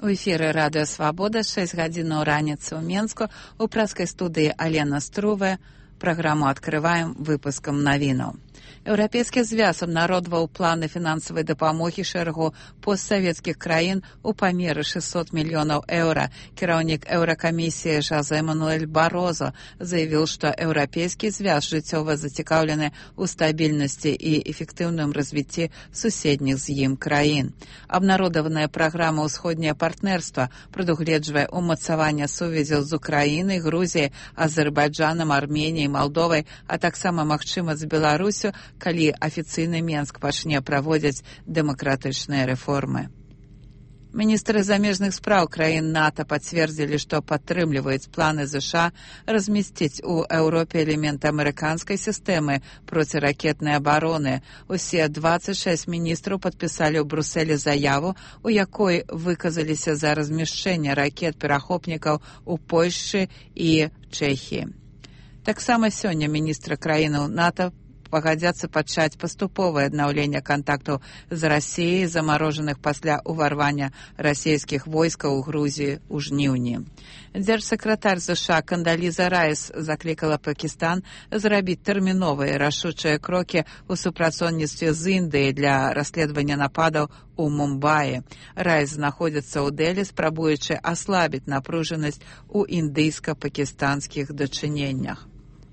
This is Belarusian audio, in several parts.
У эфіры радыё Свабода 6 гадзінаў раніцы ў Менску у прэскай студыі Алена Струве. Праграму адкрываем выпускам навінаў. Еўрапейскі звяз абнародваў планы фінансавай дапамогі шэрагу постсавецкіх краін у памеры 600 мільёнаў еўра. Кіраўнік Еўракамісіі Жозе Мануэль Барозо заявіў, што еўрапейскі звяз жыццёва зацікаўлены ў стабільнасці і эфектыўным развіцці суседніх з ім краін. Абнародаваная праграма «Усходняе партнерства» прадугледжвае ўмацаванне сувязяў з Украінай, Грузіяй, Азербайджанам, Арменіяй, Малдовай, а таксама, магчыма, з Беларусю, калі афіцыйны Менск пачне праводзіць дэмакратычныя рэформы. Міністры замежных спраў краін НАТО пацвердзілі, што падтрымліваюць планы ЗША размясціць у Еўропе элементы амерыканскай сістэмы проціракетнай абароны. Усе 26 міністраў падпісалі ў Брусэлі заяву, у якой выказаліся за размяшчэнне ракет-перахопнікаў у Польшчы і Чэхіі. Таксама сёння міністры краінаў НАТО пагадзяцца пачаць паступовае аднаўленне кантактаў з Расіяй, замарожаных пасля ўварвання расійскіх войскаў у Грузіі ў жніўні. Дзяржсакратар ЗША Кандаліза Райс заклікала Пакістан зрабіць тэрміновыя рашучыя крокі ў супрацоўніцтве з Індыяй для расследавання нападаў у Мумбаі. Райс знаходзіцца ў Дэлі, спрабуючы аслабіць напружанасць у індыйска-пакістанскіх дачыненнях.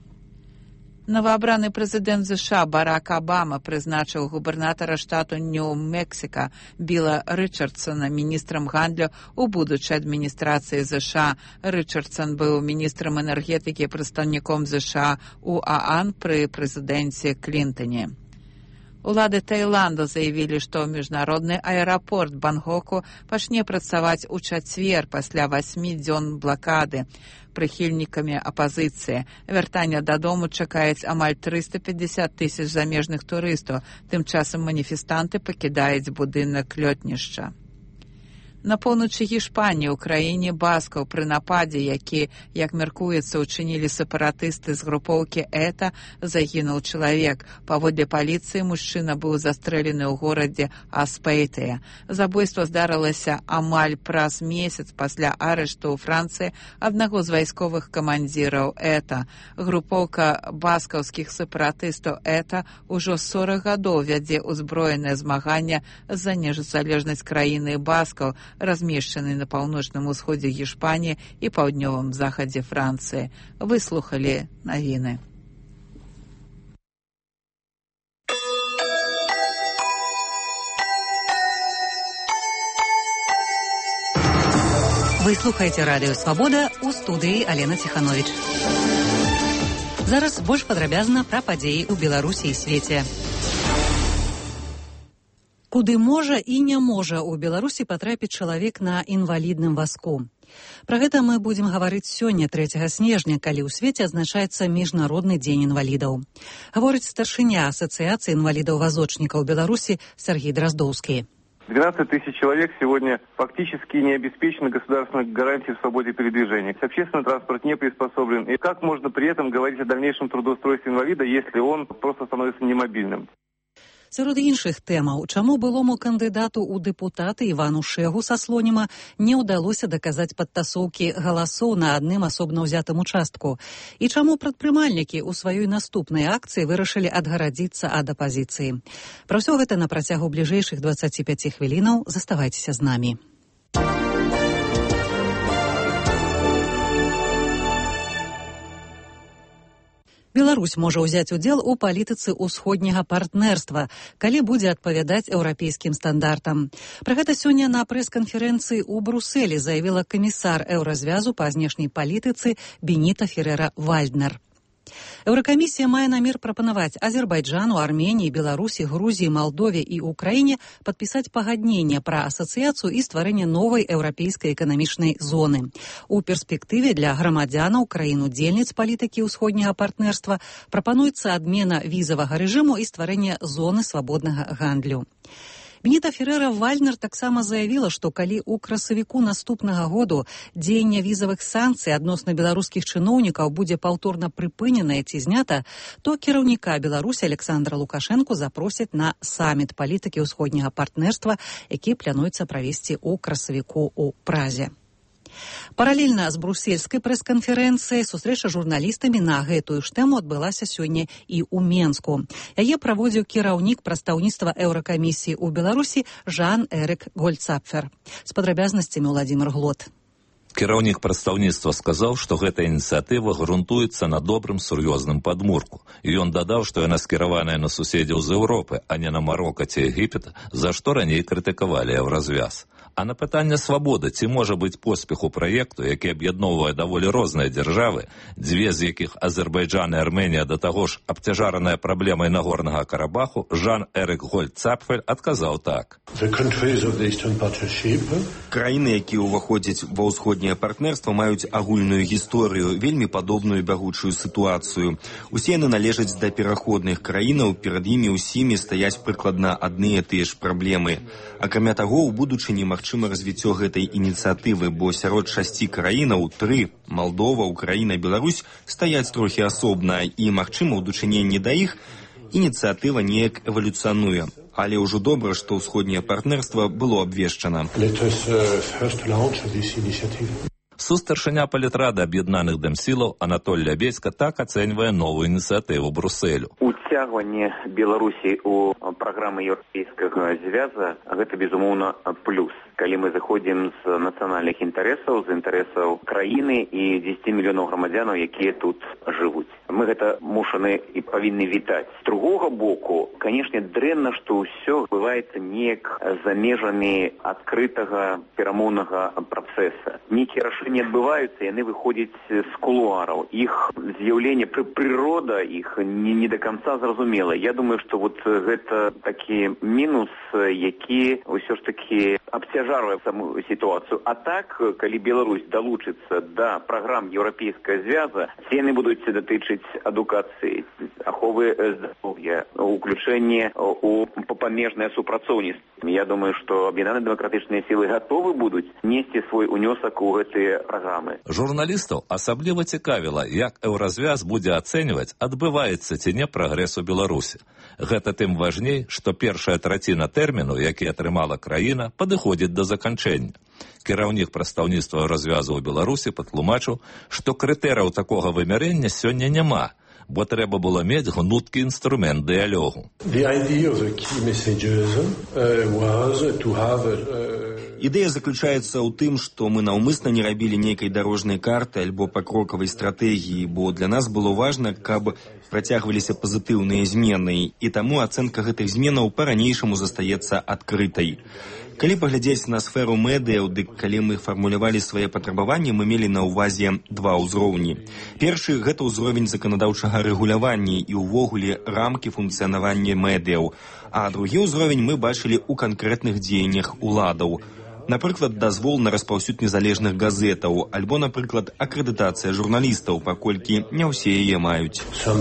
Новаабраны прэзідэнт ЗША Барак Абама прызначыў губернатара штату Нью-Мексіка Біла Рычардсона міністрам гандлю ў будучай адміністрацыі ЗША. Рычардсон быў міністрам энергетыкі і прадстаўніком ЗША у ААН пры прэзідэнце Клінтоне. Улады Таіланду заявілі, што міжнародны аэрапорт Бангкоку пачне працаваць у чацвер пасля 8 дзён блакады прыхільнікамі апазіцыі. Вяртанне дадому чакаюць амаль 350 тысяч замежных турыстаў. Тым часам маніфестанты пакідаюць будынак лётнішча. На поўначы Гішпаніі ў краіне баскаў пры нападзе, які, як мяркуецца, учынілі сепаратысты з групоўкі ЭТА, загінуў чалавек. Паводле паліцыі мужчына быў застрэлены ў горадзе Аспейтыя. Забойства здарылася амаль праз месяц пасля арышту ў Францыі аднаго з вайсковых камандзіраў ЭТА. Групоўка баскаўскіх сепаратыстаў ЭТА ўжо 40 гадоў вядзе ўзброенае змаганне за незалежнасць краіны баскаў, размешчаны на паўночным усходзе Гішпаніі і паўднёвым захадзе Францыі. Выслухалі навіны. Вы слухаеце радыё Свабода, у студыі Алена Ціхановіч. Зараз больш падрабязна пра падзеі ў Беларусі і свеце. Куды можа і не можа ў Беларусі патрапіць чалавек на інвалідным вазку. Пра гэта мы будзем гаварыць сёння, 3 снежня, калі ў свеце адзначаецца Міжнародны дзень інвалідаў. Гаворыць старшыня Асацыяцыі інвалідаў-вазочнікаў Беларусі Сергей Дроздоўскі. 12 тысяч человек сегодня фактически не обеспечены государственной гарантией в свободе передвижения. Общественный транспорт не приспособлен. И как можно при этом говорить о дальнейшем трудоустройстве инвалида, если он просто становится немобильным? Сярод іншых тэмаў, чаму былому кандыдату ў дэпутаты Івану Шэгу са Слоніма не ўдалося даказаць падтасоўкі галасоў на адным асобна ўзятым участку, і чаму прадпрымальнікі ў сваёй наступнай акцыі вырашылі адгарадзіцца ад апазіцыі. Пра ўсё гэта на працягу бліжэйшых 25 хвілінаў. Заставайцеся з намі. Беларусь можа ўзяць удзел у палітыцы ўсходняга партнерства, калі будзе адпавядаць еўрапейскім стандартам. Пра гэта сёння на прэс-канферэнцыі ў Брусэлі заявіла камісар еўразвязу па знешняй палітыцы Беніта Ферера-Вальднер. Еўракамісія мае намер прапанаваць Азербайджану, Арменіі, Беларусі, Грузіі, Малдове і Украіне падпісаць пагадненне пра асацыяцыю і стварэнне новай еўрапейскай эканамічнай зоны. У перспектыве для грамадзянаў краін-удзельніц палітыкі ўсходняга партнерства прапануецца адмена візавага рэжыму і стварэнне зоны свабоднага гандлю. Беніта Феррера-Вальнер таксама заявіла, што калі ў красавіку наступнага году дзеянне візавых санкцый адносна беларускіх чыноўнікаў будзе паўторна прыпыненае ці знята, то кіраўніка Беларусі Александра Лукашэнку запросяць на саміт палітыкі ўсходняга партнерства, які плануецца правесці ў красавіку ў Празе. Паралельна з брусельскай прэс-канферэнцыяй сустрэча з журналістамі на гэтую ж тэму адбылася сёння і ў Менску. Яе праводзіў кіраўнік прадстаўніцтва Еўракамісіі ў Беларусі Жан-Эрык Гольцапфер. З падрабязнасцямі Владзімир Глот. Кіраўнік прадстаўніцтва сказаў, што гэта ініцыятыва грунтуецца на добрым сур'ёзным падмурку. І ён дадаў, што яна скіраваная на суседзяў з Еўропы, а не на Марока ці Егіпет, за што раней крытыкавалі еўразвяз. А на пытанне свабоды, ці можа быць поспех у праекту, які аб'ядноўвае даволі розныя дзяржавы, дзве з якіх Азербайджан і Арменія да таго ж абцяжараныя праблемай Нагорнага Карабаху, Жан-Эрык Гольцапфель адказаў так. Краіны, якія ўваходзяць ва ўсходняе партнерства, маюць агульную гісторыю, вельмі падобную бягучую сітуацыю. Усе яны належаць да пераходных краінаў, перад імі ўсімі стаяць прыкладна адныя тыя ж праблемы. Акрамя таго, у будучыні магчыма развіццё гэтай ініцыятывы, бо сярод 6 краінаў 3 – Малдова, Украіна, Беларусь – стаяць трохі асобна, і, магчыма, у дачыненні да іх ініцыятыва неяк эвалюцыянуе. Але ўжо добра, што ўсходняе партнерства было абвешчана. Сустаршыня палітрады аб'яднаных дэмсілаў Анатоль Лябедзька так ацэньвае новую ініцыятыву Брусэлю. Уцягванне Беларусі ў праграмы Еўрапейскага звяза – гэта, безумоўна, плюс. Калі мы заходзім з нацыянальных інтарэсаў, з інтарэсаў краіны і 10 мільёнаў грамадзянаў, якія тут жывуць. Мы гэта мушаны і павінны вітаць. З другога боку, канешне, дрэнна, што ўсё бываецца неяк за межамі адкрытага перамоўнага працэса. Нейкія рашэнні адбываюцца, яны выходзяць з кулуараў. Іх з'яўленне, прырода іх не до конца зразумела. Я думаю, што вот гэта такі мінус, які ўсё ж такі абцяжарвае саму сітуацыю. А так, калі Беларусь далучыцца да праграм Еўрапейскага звяза, яны будуць датычыць адукацыі, аховы здароўя, уключэнне у памежнае супрацоўніцтва. Я думаю, што аб'яднаныя дэмакратычныя сілы гатовы будуць несці свой унёсак у гэтыя праграмы. Журналістаў асабліва цікавіла, як еўразвяз будзе ацэньваць, адбываецца ці не прагрэс у Беларусі. Гэта тым важней, што першая траціна тэрміну, які атрымала краіна, падыходзіць да заканчэння. Кіраўнік прадстаўніцтва развязу ў Беларусі патлумачыў, што крытэрыяў такога вымярэння сёння няма, бо трэба было мець гнуткі інструмент дыялогу. Ідэя заключаецца ў тым, што мы наўмысна не рабілі нейкай дарожнай карты альбо пакрокавай стратэгіі, бо для нас было важна, каб працягваліся пазітыўныя змены, і таму ацэнка гэтых зменаў па-ранейшаму застаецца адкрытай. Калі паглядзець на сферу медыяў, дык калі мы фармулявалі свае патрабаванні, мы мелі на ўвазе два ўзроўні. Першы – гэта ўзровень заканадаўчага рэгулявання і ўвогуле рамкі функцыянавання медыяў, а другі ўзровень мы бачылі ў канкрэтных дзеяннях уладаў. Напрыклад, дазвол на распаўсюд незалежных газетаў, альбо, напрыклад, акрэдытацыя журналістаў, паколькі не ўсе яе маюць.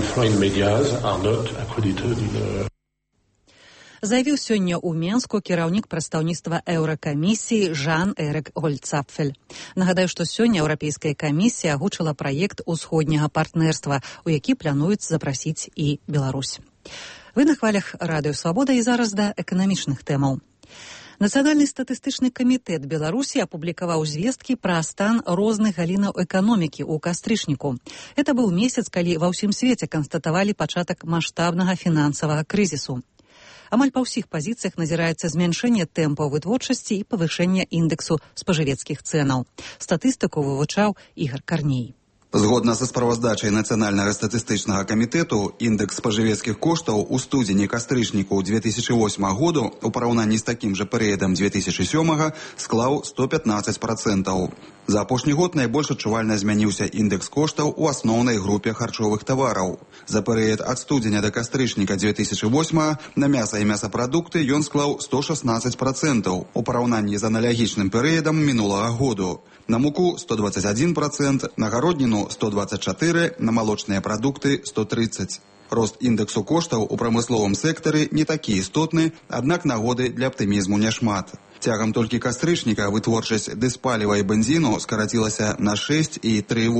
Заявіў сёння ў Менску кіраўнік прадстаўніцтва Еўракамісіі Жан-Эрык Гольцапфель. Нагадаю, што сёння Еўрапейская камісія агучыла праект усходняга партнерства, у які плануюць запрасіць і Беларусь. Вы на хвалях Радыё Свабода і зараз да эканамічных тэмаў. Нацыянальны статыстычны камітэт Беларусі апублікаваў звесткі пра стан розных галінаў эканомікі ў кастрычніку. Это быў месяц, калі ва ўсім свеце канстатавалі пачатак маштабнага фінансавага крызісу. Амаль па ўсіх пазіцыях назіраецца змяншэнне тэмпаў вытворчасці і павышэнне індэксу спажывецкіх цэнаў. Статыстыку вывучаў Ігор Карней. Згодна са справаздачай Нацыянальнага статыстычнага камітэту, індекс спажывецкіх коштаў у студзені кастрычніку 2008 году у параўнанні з такім жа перыядам 2007 склаў 115%. За апошні год найбольш адчувальна змяніўся індекс коштаў у асноўнай групе харчовых тавараў. За перыяд ад студзеня да кастрычніка 2008 на мяса і мясапрадукты ён склаў 116% у параўнанні з аналагічным перыядам мінулага году. На муку 121%, на гародніну 124%, на малочныя прадукты 130%. Рост індексу коштаў у прамысловым сектары не такі істотны, аднак нагоды для аптымізму няшмат. Цягам толькі кастрычніка вытворчасць дызпаліва і бензіну скарацілася на 6 і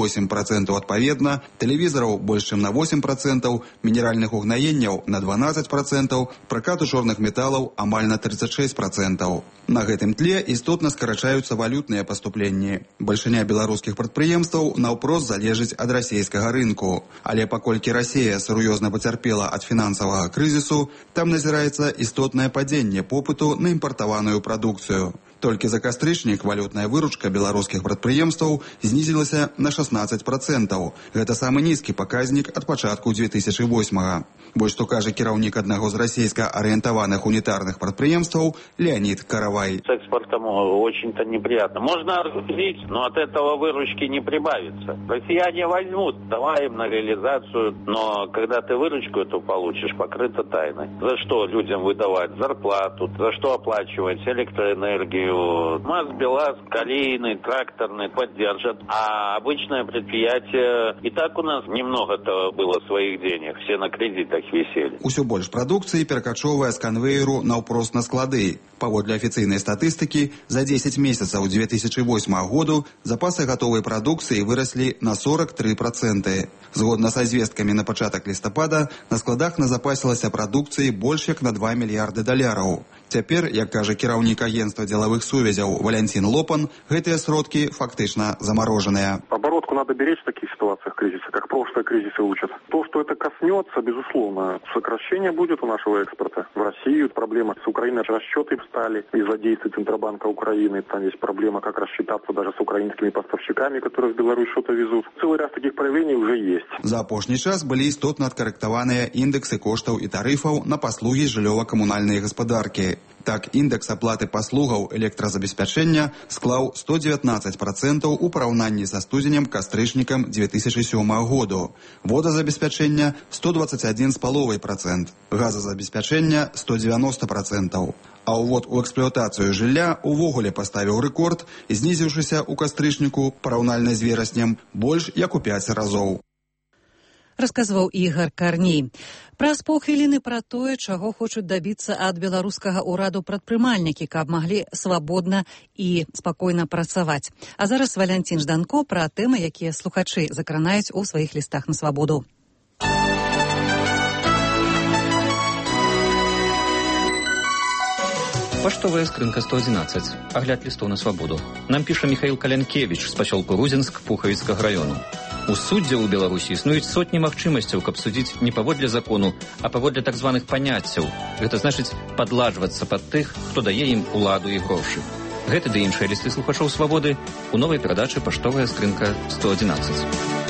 3,8% адпаведна, тэлевізараў больш чым на 8%, мінеральных угнаенняў на 12%, пракату чорных металаў амаль на 36%. На гэтым тле істотна скарачаюцца валютныя паступленні. Бальшыня беларускіх прадпрыемстваў наўпрост залежыць ад расійскага рынку. Але паколькі Расія сур'ёзна пацярпела ад фінансавага крызісу, там назіраецца істотнае падзенне попыту на імпартаваную прадукцыю. Толькі за кастрычнік валютная выручка беларускіх прадпрыемстваў знізілася на 16%. Гэта самы нізкі паказнік ад пачатку 2008-га. Вось што кажа кіраўнік аднаго з расійска-арыентаваных унітарных прадпрыемстваў Леонид Каравай. С экспортом очень-то неприятно. Можно организовать, но от этого выручки не прибавится. Россияне возьмут, давай им на реализацию, но когда ты выручку эту получишь, покрыто тайной. За что людям выдавать зарплату, за что оплачивать электроэнергию, МАЗ, БелАЗ, колейный, тракторный поддержат. А обычное предприятие, и так у нас немного-то было своих денег, все на кредитах висели. Усё больш прадукцыі перакачоўвае з канвееру наўпрост на склады. Паводле афіцыйнай статыстыкі, за 10 месяцаў 2008 году запасы гатовай прадукцыі выраслі на 43%. Згодна са звесткамі на пачатак лістапада, на складах назапасілася прадукцыі больш як на $2 мільярды. Цяпер, як кажа кіраўнік агентства дзелавых сувязяў Валентин Лопан, гэтыя сродкі фактычна замороженыя. Оборотку надо беречь в таких ситуациях кризиса, как прошлые кризисы учат. То, что это коснется, безусловно, сокращение будет у нашего экспорта в Россию. Проблема с Украиной, расчеты встали из-за действий Центробанка Украины. Там есть проблема, как рассчитаться даже с украинскими поставщиками, которые в Беларусь что-то везут. Целый ряд таких проявлений уже есть. За апошні час былі істотна адкарэктаваныя індэксы коштаў і тарыфаў на паслугі жыллёва-камунальнай гаспадаркі. Так, індекс аплаты паслугаў электразабеспячэння склаў 119% у параўнанні са студзенем-кастрычнікам 2007 году. Водазабеспячэння 121,5%, газазабеспячэння 190%. А ўвод у эксплуатацыю жылля увогуле паставіў рэкорд, знізіўшыся ў кастрычніку параўнальна з вераснем больш як у 5 разоў. Расказваў Ігор Карней. Праз паўхвіліны пра тое, чаго хочуць дабіцца ад беларускага ўраду прадпрымальнікі, каб маглі свабодна і спакойна працаваць. А зараз Валентин Жданко пра тэмы, якія слухачы закранаюць у сваіх лістах на свабоду. Паштовая скрынка 111. Агляд лістов на свабоду. Нам піша Михаил Калянкевич з пасёлку Рузінск Пухавіцкага району. У суддзяў у Беларусі існуюць сотні магчымасцяў, каб судзіць не паводле закону, а паводле так званых паняццяў. Гэта значыць падладжвацца пад тых, хто дае ім уладу і грошы. Гэты ды іншыя лісты слухачоў свабоды у новай перадачы «Паштовая скрынка 111».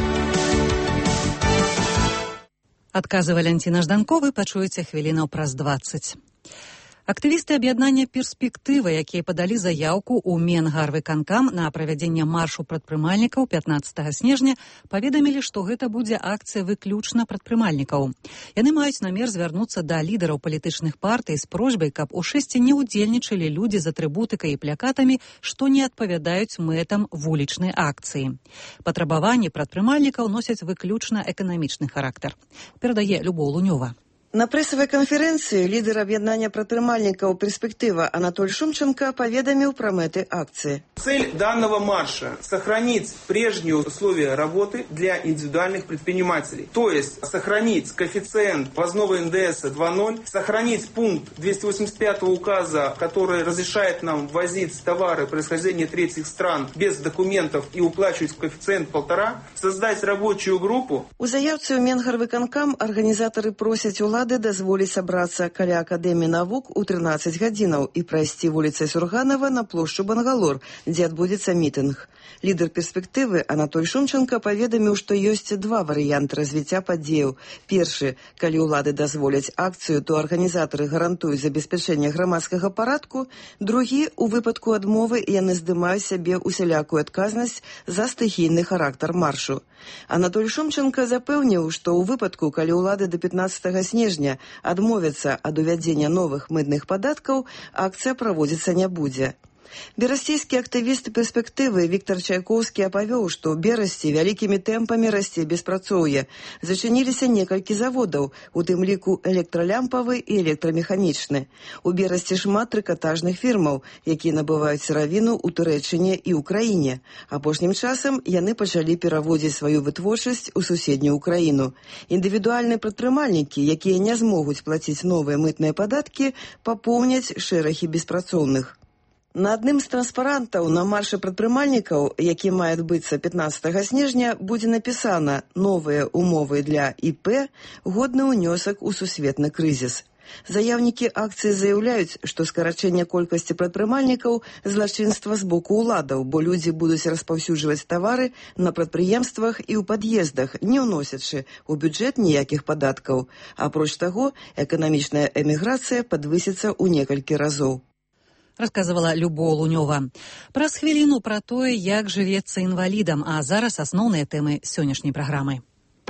Адказы Валентина Жданко вы пачуеце хвілінаў праз 20. Актывісты аб'яднання «Перспектыва», якія падалі заяўку ў Менгарвыканкам на правядзенне маршу прадпрымальнікаў 15 снежня, паведамілі, што гэта будзе акцыя выключна прадпрымальнікаў. Яны маюць намер звярнуцца да лідараў палітычных партый з просьбай, каб у шэсці не ўдзельнічалі людзі з атрыбутыкай і плакатамі, што не адпавядаюць мэтам вулічнай акцыі. Патрабаванні прадпрымальнікаў носяць выключна эканамічны характар. Перадае Любоў Лунёва. На прессовой конференции лидер объединения предпринимальников «Перспектива» Анатолий Шумченко поведомил про мэты акции. Цель данного марша – сохранить прежние условия работы для индивидуальных предпринимателей. То есть сохранить коэффициент ввозного НДС 2.0, сохранить пункт 285 указа, который разрешает нам ввозить товары происхождения третьих стран без документов и уплачивать коэффициент 1,5, создать рабочую группу. У заявцы ў Менгарвыканкам организаторы просят улады дазволіць сабрацца каля Акадэміі навук у 13 гадзінаў і прайсці вуліцай Сурганова на плошчу Бангалор, дзе адбудзецца мітынг. Лідар «Перспектывы» Анатолий Шумченко паведаміў, што ёсць два варыянты развіцця падзеяў. Першы, калі ўлады дазволяць акцыю, то арганізатары гарантуюць забеспячэнне грамадскага парадку. Другі, у выпадку адмовы яны здымаюць сябе усялякую адказнасць за стыхійны характар маршу. Анатолий Шумченко запэўніў, што ў выпадку, калі ўлады да 15 снежня адмовяцца ад увядзення новых мытных падаткаў, акцыя праводзіцца не будзе. Берасцейскі актывіст перспектывы Віктор Чайкоўскі апавёў, што ў Берасці вялікімі тэмпамі расце беспрацоўе. Зачыніліся некалькі заводаў, у тым ліку электралямпавы і электрамеханічны. У Берасці шмат трыкатажных фірмаў, якія набываюць сыравіну ў Турэччыне і ў краіне. Апошнім часам яны пачалі пераводзіць сваю вытворчасць у суседнюю краіну. Індывідуальныя прадпрымальнікі, якія не змогуць плаціць новыя мытныя падаткі, папоўняць шэрагі беспрацоўных. На адным з транспарантаў на маршы прадпрымальнікаў, які мае адбыцца 15 снежня, будзе напісана «Новыя умовы для ІП. Годны ўнёсак у сусветны крызіс». Заяўнікі акцыі заяўляюць, што скарачэнне колькасці прадпрымальнікаў – злачынства з боку ўладаў, бо людзі будуць распаўсюджваць тавары на прадпрыемствах і ў пад'ездах, не ўносячы ў бюджэт ніякіх падаткаў. Апроч таго, эканамічная эміграцыя падвысіцца ў некалькі разоў. Расказывала Любоў Лунёва. Праз хвіліну пра тое, як жывецца інвалідам, а зараз асноўныя тэмы сённяшняй праграмы.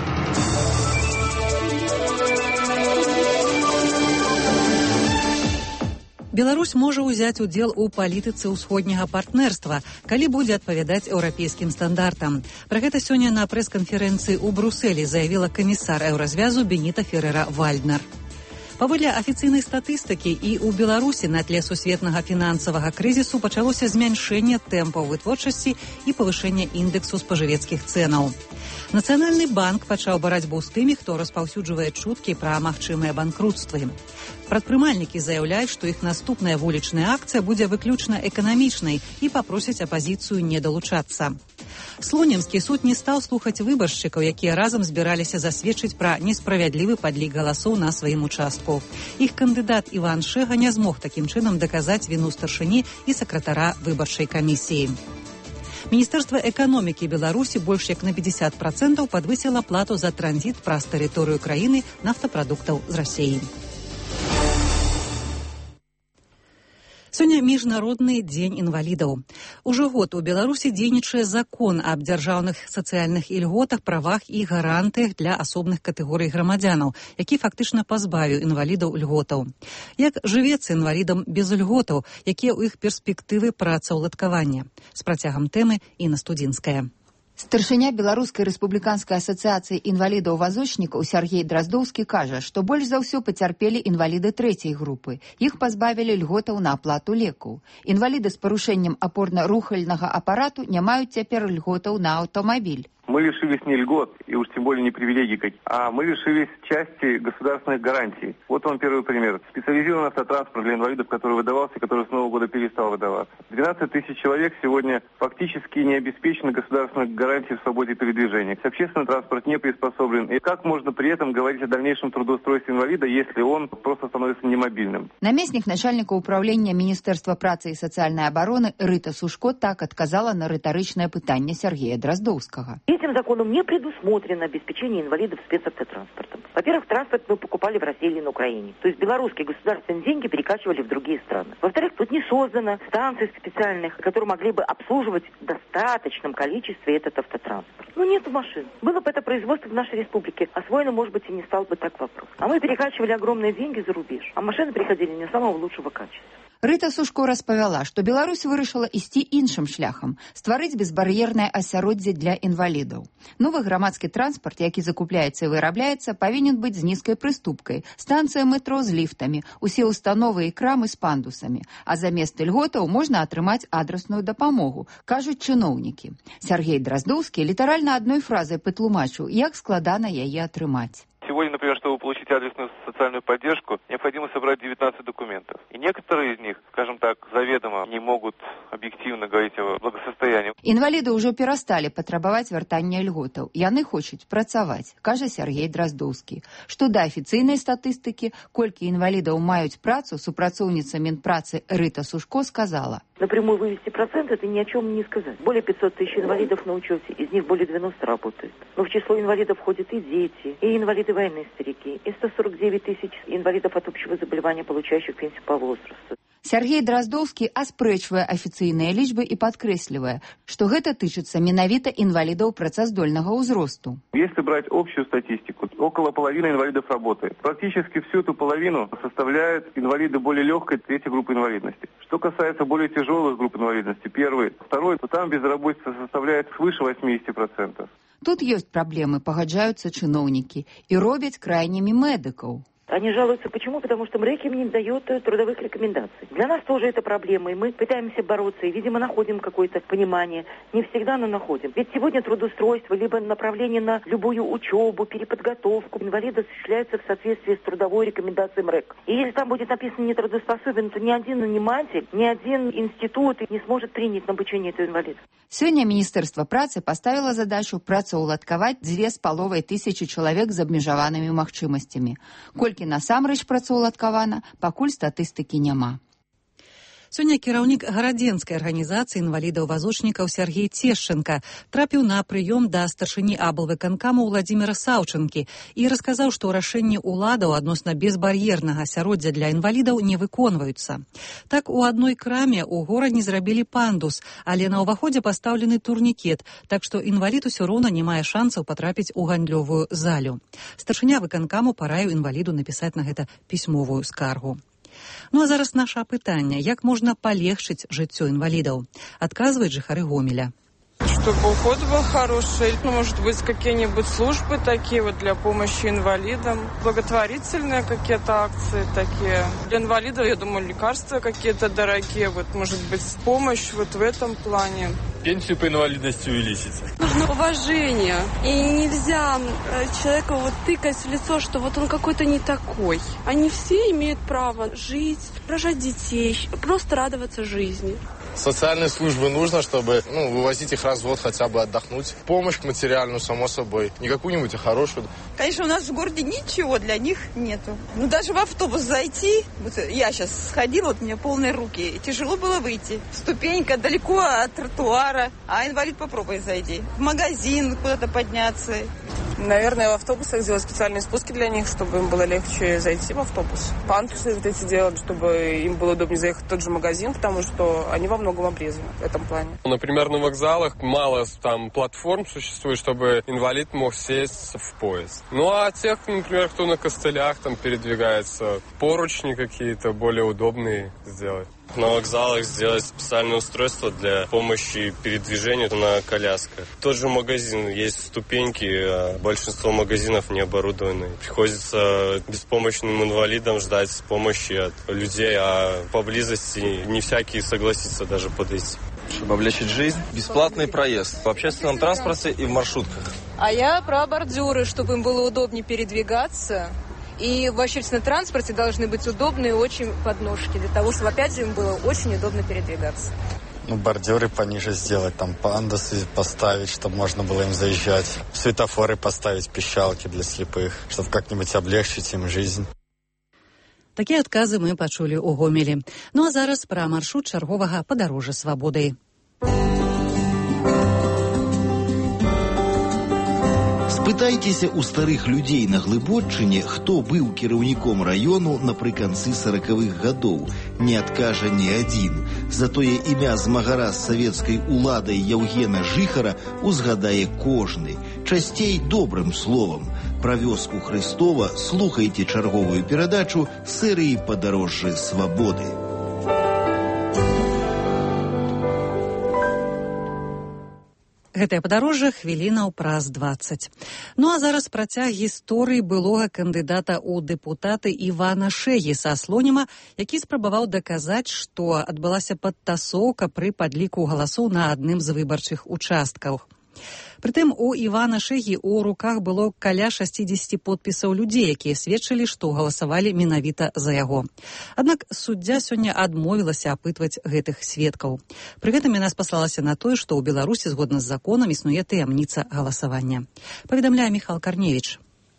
Беларусь можа ўзяць удзел у палітыцы ўсходняга партнерства, калі будзе адпавядаць еўрапейскім стандартам. Пра гэта сёння на прэс-канферэнцыі ў Брусэлі заявіла камісар еўразвязу Беніта Ферера-Вальднер. Паводле афіцыйнай статыстыкі і ў Беларусі на тле сусветнага фінансавага крызісу пачалося змяншэнне тэмпаў вытворчасці і павышэнне індэксу спажывецкіх цэнаў. Нацыянальны банк пачаў барацьбу з тымі, хто распаўсюджвае чуткі пра магчымыя банкрутствы. Прадпрымальнікі заяўляюць, што іх наступная вулічная акцыя будзе выключна эканамічнай і папросяць апазіцыю не далучацца. Слонімскі суд не стаў слухаць выбаршчыкаў, якія разам збіраліся засведчыць пра несправядлівы падлік галасоў на сваім участку. Іх кандыдат Іван Шэга не змог такім чынам даказаць віну старшыні і сакратара выбарчай камісіі. Міністэрства эканомікі Беларусі больш як на 50% падвысіла плату за транзіт праз тэрыторыю краіны нафтапрадуктаў з Расіі. Сёння міжнародны дзень інвалідаў. Ужо год у Беларусі дзейнічае закон аб дзяржаўных сацыяльных ільготах, правах і гарантыях для асобных катэгорый грамадзянаў, які фактычна пазбавіў інвалідаў льготаў. Як жывецца інвалідам без льготаў, якія ў іх перспектывы працаўладкавання? З працягам тэмы Інна Студзінская. Старшыня Беларускай рэспубліканскай асацыяцыі інвалідаў-вазочнікаў Сяргей Драздоўскі кажа, што больш за ўсё пацярпелі інваліды трэцяй групы. Іх пазбавілі льготаў на аплату лекаў. Інваліды з парушэннем апорна-рухальнага апарату не маюць цяпер льготаў на аўтамабіль. Мы лишились не льгот, и уж тем более не привилегий, а мы лишились части государственных гарантий. Вот вам первый пример. Специализированный автотранспорт для инвалидов, который выдавался, который с Нового года перестал выдаваться. 12 тысяч человек сегодня фактически не обеспечены государственной гарантией в свободе передвижения. Общественный транспорт не приспособлен. И как можно при этом говорить о дальнейшем трудоустройстве инвалида, если он просто становится немобильным? Наместник начальника управления Министерства працы и социальной обороны Рыта Сушко так отказала на рыторычное пытанне Сергея Дроздоўскага. Этим законом не предусмотрено обеспечение инвалидов спецавтотранспортом. Во-первых, транспорт мы покупали в России или на Украине. То есть белорусские государственные деньги перекачивали в другие страны. Во-вторых, тут не создано станций специальных, которые могли бы обслуживать в достаточном количестве этот автотранспорт. Ну, нету машин. Было бы это производство в нашей республике освоено, может быть, и не стал бы так вопрос. А мы перекачивали огромные деньги за рубеж. А машины приходили не самого лучшего качества. Рыта Сушко распавяла, што Беларусь вырашыла ісці іншым шляхам, стварыць безбар'ернае асяроддзе для інвалідаў. Новы грамадскі транспарт, які закупляецца і вырабляецца, павінен быць з нізкай прыступкай, станцыя метро з ліфтамі, усе установы і крамы з пандусамі, а замест льготаў можна атрымаць адрасную дапамогу, кажуць чыноўнікі. Сяргей Драздоўскі літаральна адной фразай патлумачыў, як складана яе атрымаць. Сегодня, например, чтобы получить адресную социальную поддержку, необходимо собрать 19 документов. И некоторые из них, скажем так, заведомо не могут объективно говорить о благосостоянии. Інваліды ўжо перасталі патрабаваць вяртання льготаў. Яны хочуць працаваць, кажа Сяргей Драздоўскі. Што да афіцыйнай статыстыкі, колькі інвалідаў маюць працу, супрацоўніца Мінпрацы Рыта Сушко сказала. Напрямую вывести процент, это ни о чем не сказать. Более 500 тысяч инвалидов на учете, из них более 90 работают. Но в число инвалидов входят и дети, и инвалиды войны, старики, и 149 тысяч инвалидов от общего заболевания, получающих пенсию по возрасту. Сергей Дроздовскі аспрэчвае афіцыйныя лічбы і падкрэслівае, што гэта тычыцца менавіта інвалідаў працаздольнага ўзросту. Если брать общую статистику, около половины инвалидов работает. Практически всю эту половину составляют инвалиды более легкой третьей группы инвалидности. Что касается более тяжелых групп инвалидности, первый, второй, то там безработица составляет свыше 80%. Тут ёсць праблемы, пагаджаюцца чыноўнікі, і робяць крайнімі медыкаў. Они жалуются. Почему? Потому что МРЭК им не дает трудовых рекомендаций. Для нас тоже это проблема, и мы пытаемся бороться, и, видимо, находим какое-то понимание. Не всегда, но находим. Ведь сегодня трудоустройство, либо направление на любую учебу, переподготовку инвалида осуществляется в соответствии с трудовой рекомендацией МРЭК. И если там будет написано нетрудоспособен, то ни один наниматель, ни один институт не сможет принять на обучение этого инвалида. Сёння Міністэрства працы паставіла задачу працаўладкаваць 2500 чалавек з абмежаванымі магчымасцямі. Колькі насамрэч працаўладкавана, пакуль статыстыкі няма. Сёння кіраўнік гарадзенскай арганізацыі інвалідаў-вазочнікаў Сергей Цешченка трапіў на прыём да старшыні аблвыканкаму Владзіміра Саўчынкі і расказаў, што рашэнні ўладаў адносна безбар'ернага асяроддзя для інвалідаў не выконваюцца. Так, у адной краме ў горадзе зрабілі пандус, але на ўваходзе пастаўлены турнікет, так што інвалід усё роўна не мае шансаў патрапіць у гандлёвую залю. Старшыня выканкаму параіў інваліду напісаць на гэта пісьмовую скаргу. Ну а зараз наше апытанне, як можна палегчыць жыццё інвалідаў? Адказваюць жыхары Гомеля. Чтобы уход был хороший, может быть, какие-нибудь службы такие вот для помощи инвалидам, благотворительные какие-то акции такие. Для инвалидов, я думаю, лекарства какие-то дорогие, вот, может быть, помощь вот в этом плане. Пенсию по инвалидности увеличить. Нужно уважение, и нельзя человека вот тыкать в лицо, что вот он какой-то не такой. Они все имеют право жить, рожать детей, просто радоваться жизни. Социальные службы нужно, чтобы вывозить их раз в год хотя бы отдохнуть. Помощь материальную, само собой. Не какую-нибудь, а хорошую. Конечно, у нас в городе ничего для них нету. Даже в автобус зайти, вот я сейчас сходила, вот у меня полные руки, тяжело было выйти. Ступенька далеко от тротуара, а инвалид попробуй зайди. В магазин куда-то подняться. Наверное, в автобусах сделать специальные спуски для них, чтобы им было легче зайти в автобус. Пандусы вот эти делать, чтобы им было удобнее заехать в тот же магазин, потому что они во многом обрезаны в этом плане. Например, на вокзалах мало там платформ существует, чтобы инвалид мог сесть в поезд. Ну а тех, например, кто на костылях там передвигается, поручни какие-то более удобные сделать. На вокзалах сделать специальное устройство для помощи передвижению на колясках. Тот же магазин, есть ступеньки, а большинство магазинов не оборудованы. Приходится беспомощным инвалидам ждать помощи от людей, а поблизости не всякий согласится даже подойти. Чтобы облегчить жизнь, бесплатный проезд в общественном транспорте и в маршрутках. А я про бордюры, чтобы им было удобнее передвигаться. И в общественном транспорте должны быть удобные очень подножки, для того, чтобы, опять же, им было очень удобно передвигаться. Бордюры пониже сделать, там пандусы поставить, чтобы можно было им заезжать. Светофоры поставить, пищалки для слепых, чтобы как-нибудь облегчить им жизнь. Такія адказы мы пачулі ў Гомелі. Ну а зараз пра маршрут чарговага падарожжа свабодай. Спытайцеся ў старых людзей на Глыбоччыне, хто быў кіраўніком раёну напрыканцы 40-х гадоў. Не адкажа ні адзін. Затое імя змагара з савецкай уладай Яўгена Жыхара узгадае кожны. Часцей добрым словам. Пра вёску Хрыстова слухайце чарговую перадачу серыі «Падарожжы свабоды». Гэтае падарожжа хвілінаў праз 20. Ну а зараз працяг гісторыі былога кандыдата ў дэпутаты Івана Шэгі са Слоніма, які спрабаваў даказаць, што адбылася падтасоўка пры падліку галасоў на адным з выбарчых участкаў. Прытым у Івана Шэгі ў руках было каля 60 подпісаў людзей, якія сведчылі, што галасавалі менавіта за яго. Аднак суддзя сёння адмовілася апытваць гэтых сведкаў. Пры гэтым яна спаслалася на тое, што ў Беларусі згодна з законам існуе таямніца галасавання. Паведамляе Міхал Карневіч.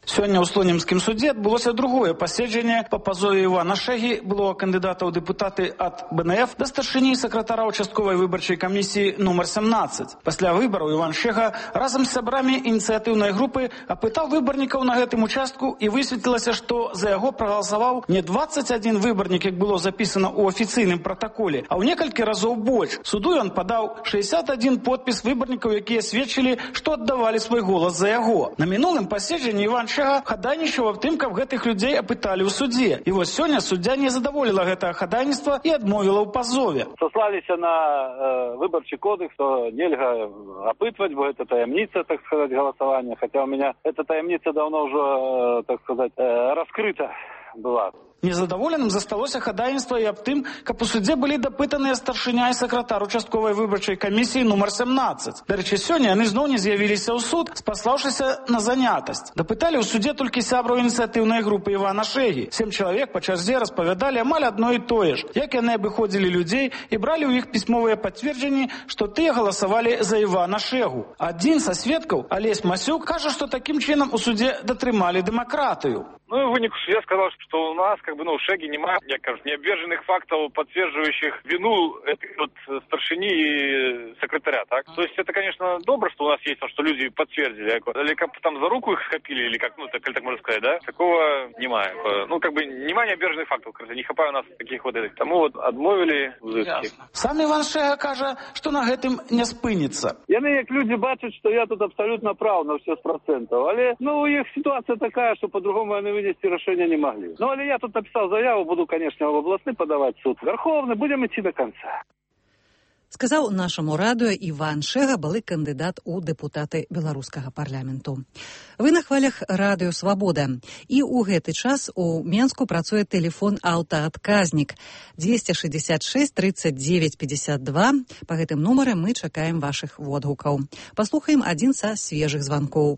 Сёння ў слонімскім судзе адбылося другое паседжанне па пазове Івана Шэгі, былога кандыдата ў дэпутаты ад БНФ, да старшыні сакратара участковай выбарчай камісіі нумар 17. Пасля выбараў Іван Шэга разам з сябрамі ініцыятыўнай групы апытаў выбарнікаў на гэтым участку, і высветлілася, што за яго прагаласаваў не 21 выбарнік, як было запісана ў афіцыйным пратаколе, а ў некалькі разоў больш. Суду ён падаў 61 подпіс выбарнікаў, якія сведчылі, што аддавалі свой голас за яго. На мінулым паседжанні Іван Шэга хадайнічаў аб тым, каб гэтых людзей апыталі ў судзе. І вось сёння суддзя не задаволіла гэтае хадайніцтва і адмовіла ў пазове. Сослаліся на выбарчы кодекс, што нельга апытваць, бо гэта таямніца, так сказать, голосования. Хотя у меня эта таямніца давно уже, так сказать, раскрыта была. Незадаволеным засталося хадайніцтва і аб тым, каб у судзе былі дапытаныя старшыня і сакратар участковай выбарчай камісіі нумар 17. Дарэчы, сёння яны зноў не з'явіліся ў суд, спаслаўшыся на занятасць. Дапыталі ў судзе толькі сябраў ініцыятыўнай групы Івана Шэгі. 7 чалавек па чарзе распавядалі амаль адно і тое ж, як яны абыходзілі людзей і бралі ў іх пісьмовыя пацверджанні, што тыя галасавалі за Івана Шэгу. Адзін са сведкаў, Алесь Масюк, кажа, што такім чынам у судзе датрымалі дэмакратыю. Ну и в вынику я сказал, что у нас, как бы, в Шэге нема, як кажуть, необверженных фактов, подтверждающих вину этой вот старшини и секретаря, так? То есть это, конечно, добро, что у нас есть, что люди подтвердили, или как там за руку их схопили, или как, ну, так можно сказать, да? Такого нема. Ну, как бы, нема необверженных фактов, не хапае у нас таких вот этих. Тому вот отмовили узыски. Сам Іван Шэга кажа, што на гэтым не спыніцца. Яны, як люди бачат, что я тут абсолютно прав на все 100%, але, ну, у их ситуация такая, что по-другому они вынести решения не могли. Ну, але я тут написал заяву, буду, конечно, в областный подавать суд. Верховный, будем идти до конца. Сказаў нашаму радыё Іван Шэга, былы кандыдат у дэпутаты беларускага парламенту. Вы на хвалях радыё «Свабода». І ў гэты час у Менску працуе тэлефон аўтаадказнік 266 39 52. Па гэтым нумары мы чакаем вашых водгукаў. Паслухаем адзін са свежых званкоў.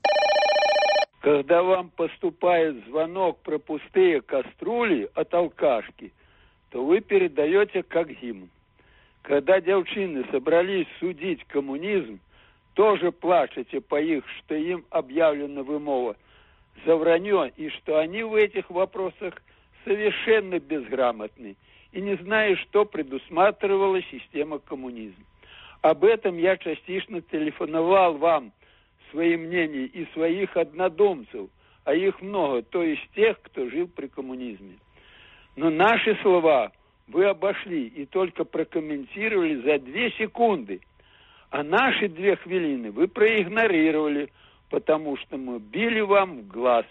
Когда вам поступает звонок про пустые кастрюли от алкашки, то вы передаете как гимн. Когда девчины собрались судить коммунизм, тоже плачете по их, что им объявлена вымова за вранье, и что они в этих вопросах совершенно безграмотны и не знают, что предусматривала система коммунизма. Об этом я частично телефоновал вам, свои мнения и своих однодумцев, а их много, то есть тех, кто жил при коммунизме. Но наши слова вы обошли и только прокомментировали за 2 секунды, а наши 2 хвилины вы проигнорировали, потому что мы били вам в глаз.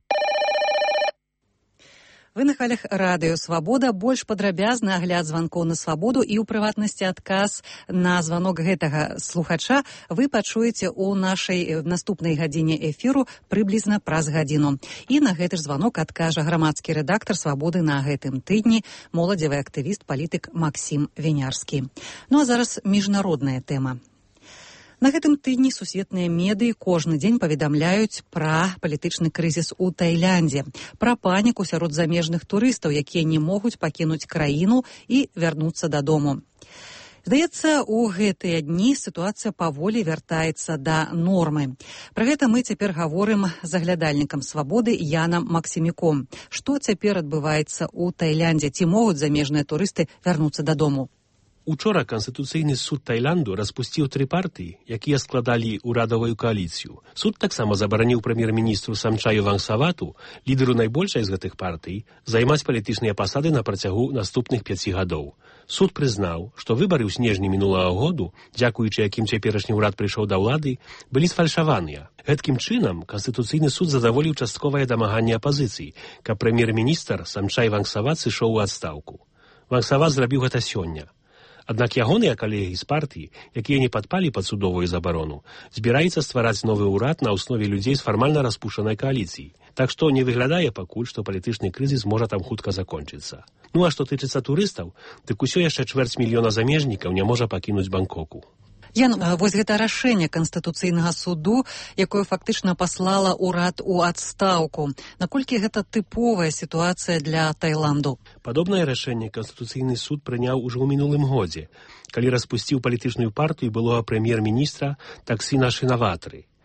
Вы на хвалях радыё «Свабода». Больш падрабязны агляд званкоў на «Свабоду» і ў прыватнасці адказ на званок гэтага слухача вы пачуеце ў нашай наступнай гадзіне эфіру прыблізна праз гадзіну. І на гэты ж званок адкажа грамадскі рэдактар «Свабоды» на гэтым тыдні, моладзевы актывіст, палітык Максім Вінярскі. Ну а зараз міжнародная тэма. На гэтым тыдні сусветныя медыі кожны дзень паведамляюць пра палітычны крызіс у Тайландзе, пра паніку сярод замежных турыстаў, якія не могуць пакінуць краіну і вярнуцца дадому. Здаецца, у гэтыя дні сітуацыя паволі вяртаецца да нормы. Пра гэта мы цяпер гаворым з аглядальнікам «Свабоды» Янам Максімюком. Што цяпер адбываецца ў Тайландзе? Ці могуць замежныя турысты вярнуцца дадому? Учора Канстытуцыйны суд Тайланду распусціў 3 партыі, якія складалі ўрадавую кааліцыю. Суд таксама забараніў прэм'ер-міністру Самчаю Вангсавату, лідару найбольшай з гэтых партый, займаць палітычныя пасады на працягу наступных 5 гадоў. Суд прызнаў, што выбары ў снежні мінулага году, дзякуючы якім цяперашні ўрад прыйшоў да ўлады, былі сфальшаваныя. Гэткім чынам Канстытуцыйны суд задаволіў частковае дамаганне апазіцыі, каб прэм'ер-міністр Самчай Вангсават сышоў у адстаўку. Вангсават зрабіў гэта сёння. Аднак ягоныя калегі з партыі, якія не падпалі пад судовую забарону, збіраецца ствараць новы ўрад на аснове людзей з фармальна распушчанай кааліцыі. Так што не выглядае пакуль, што палітычны крызіс можа там хутка закончыцца. Ну а што тычыцца турыстаў, дык усё яшчэ 250 000 замежнікаў не можа пакінуць Бангкоку. Ян, вось гэта рашэнне Канстытуцыйнага суду, якое фактычна паслала ўрад у адстаўку. Наколькі гэта тыповая сітуацыя для Тайланду? Падобнае рашэнне Канстытуцыйны суд прыняў ужо ў мінулым годзе, калі распусціў палітычную партыю былога прэм'ер-міністра Таксіна Шинаватры.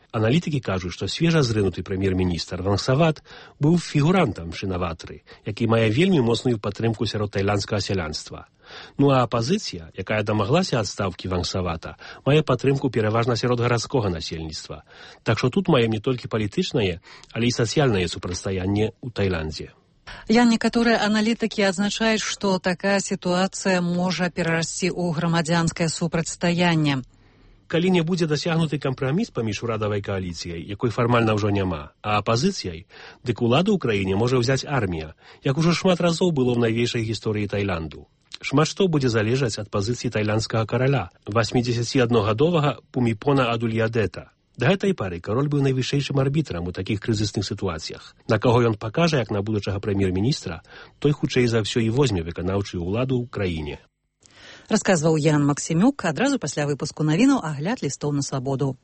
Аналітыкі кажуць, што свежа зрынуты прэм'ер-міністр Ван Сават быў фігурантам Шынаватры, які мае вельмі моцную падтрымку сярод тайландскага сялянства. Ну а апазіцыя, якая дамаглася адстаўкі Ван Савата, мае падтрымку пераважна сярод гарадскога насельніцтва. Так што тут маем не толькі палітычнае, але і сацыяльнае супрацьстаянне ў Тайландзе. Некаторыя аналітыкі адзначаюць, што такая сітуацыя можа перарасці ў грамадзянскае супрацьстаянне. Калі не будзе дасягнуты кампраміс паміж урадавай кааліцыяй, якой фармальна ўжо няма, а апазіцыяй, дык уладу ў краіне можа ўзяць армія, як ужо шмат разоў было ў найвейшай гісторыі Тайланду. Шмат што будзе залежаць ад пазіцыі тайландскага караля, 81-гадовага Пуміпона Адульядета. Да гэтай пары кароль быў найвышэйшым арбітрам у такіх крызісных сітуацыях. На каго ён пакажа, як на будучага прэм'ер-міністра, той хутчэй за ўсё і возьме выканаўчую ўладу ў краіне. Расказваў Ян Максімюк. Адразу пасля выпуску навінаў агляд лістоў на свабоду.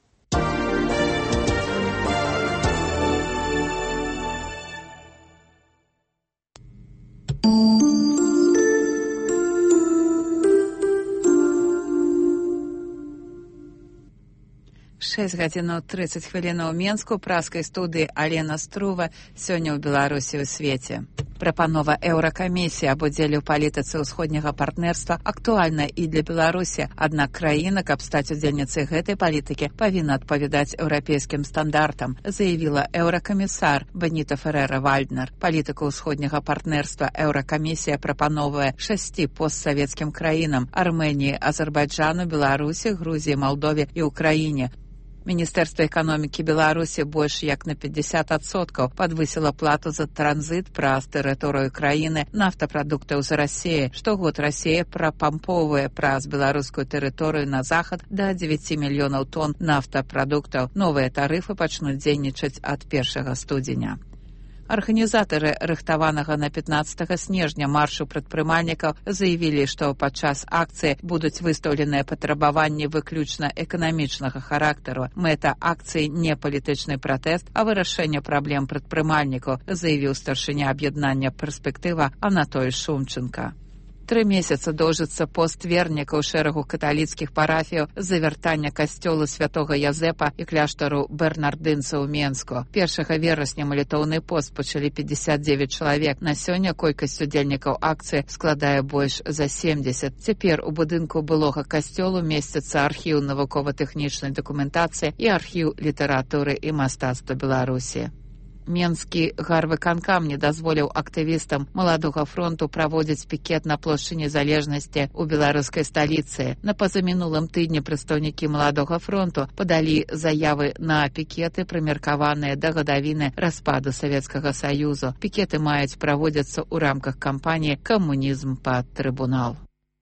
Шэсць гадзінаў 30 хвілінаў у Менску, праскай студыі Алена Струва, сёння ў Беларусі ў свеце. Прапанова Еўракамісіі аб удзеле ў палітыцы ўсходняга партнерства актуальна і для Беларусі, аднак краіна, каб стаць удзельніцай гэтай палітыкі, павінна адпавядаць еўрапейскім стандартам, заявіла еўракамісар Беніта Ферэра-Вальднер. Палітыку ўсходняга партнерства Еўракамісія прапановвае 6 постсавецкім краінам: Арменіі, Азербайджану, Беларусі, Грузіі, Малдове і Ўкраіне. Міністэрства эканомікі Беларусі больш як на 50% падвысіла плату за транзіт праз тэрыторыю краіны нафтапрадуктаў з Расіі. Штогод Расія прапампоўвае праз беларускую тэрыторыю на захад да 9 мільёнаў тонн нафтапрадуктаў. Новыя тарыфы пачнуць дзейнічаць ад 1 студзеня. Арганізатары рыхтаванага на 15 снежня маршу прадпрымальнікаў заявілі, што падчас акцыі будуць выстаўленыя патрабаванні выключна эканамічнага характару. Мэта акцыі не палітычны пратэст, а вырашэнне праблем прадпрымальнікаў, заявіў старшыня аб'яднання «Перспектыва» Анатоль Шумченко. 3 месяцы доўжыцца пост вернікаў шэрагу каталіцкіх парафіяў з-за вяртання касцёла святога Язэпа і кляштару бернардынцаў у Менску. 1 верасня малітоўны пост пачалі 59 чалавек. На сёння колькасць удзельнікаў акцыі складае больш за 70. Цяпер у будынку былога касцёлу месціцца архіў навукова-тэхнічнай дакументацыі і архіў літаратуры і мастацтва Беларусі. Менскі гарвыканкам не дазволіў актывістам Маладога фронту праводзіць пікет на плошчы Незалежнасці ў беларускай сталіцы. На пазамінулым тыдні прадстаўнікі Маладога фронту падалі заявы на пікеты, прымеркаваныя да гадавіны распаду Савецкага Саюзу. Пікеты маюць праводзіцца ў рамках кампаніі «Камунізм пад трыбунал».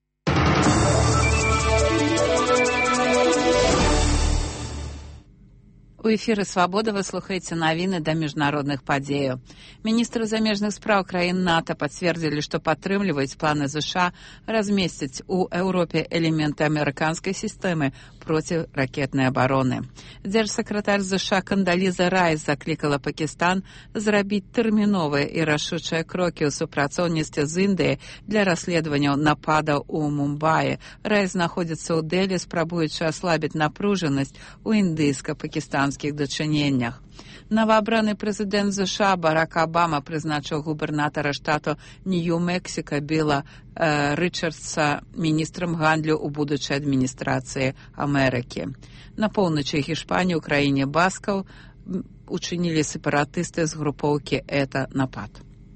У эфіры «Свабода» вы слухаеце навіны да міжнародных падзеяў. Міністры замежных спраў краін НАТО пацвердзілі, што падтрымліваюць планы ЗША размесціць у Еўропе элементы амерыканскай сістэмы проціракетнай абароны. Дзяржсакратар ЗША Кандаліза Райс заклікала Пакістан зрабіць тэрміновыя і рашучыя крокі ў супрацоўніцтве з Індыяй для расследаванняў нападаў у Мумбаі. Райс знаходзіцца ў Дэлі, спрабуючы аслабіць напружанасць у індыйска-пакістанскіх дачыненнях. Новоабраны прэзідэнт ЗША Барак Абама прызначыў губернатара штату Нью-Мексіка Біла Рычардса міністрам гандлю ў будучай адміністрацыі Амерыкі. На поўначы Гішпаніі ў краіне баскаў учынілі сепаратысты з групоўкі «Это напад».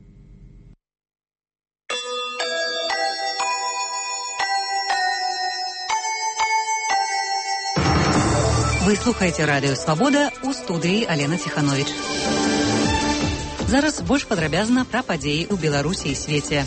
Вы слухаеце радыё «Свабода», у студыі Алена Ціхановіч. Зараз больш падрабязна пра падзеі ў Беларусі і свеце.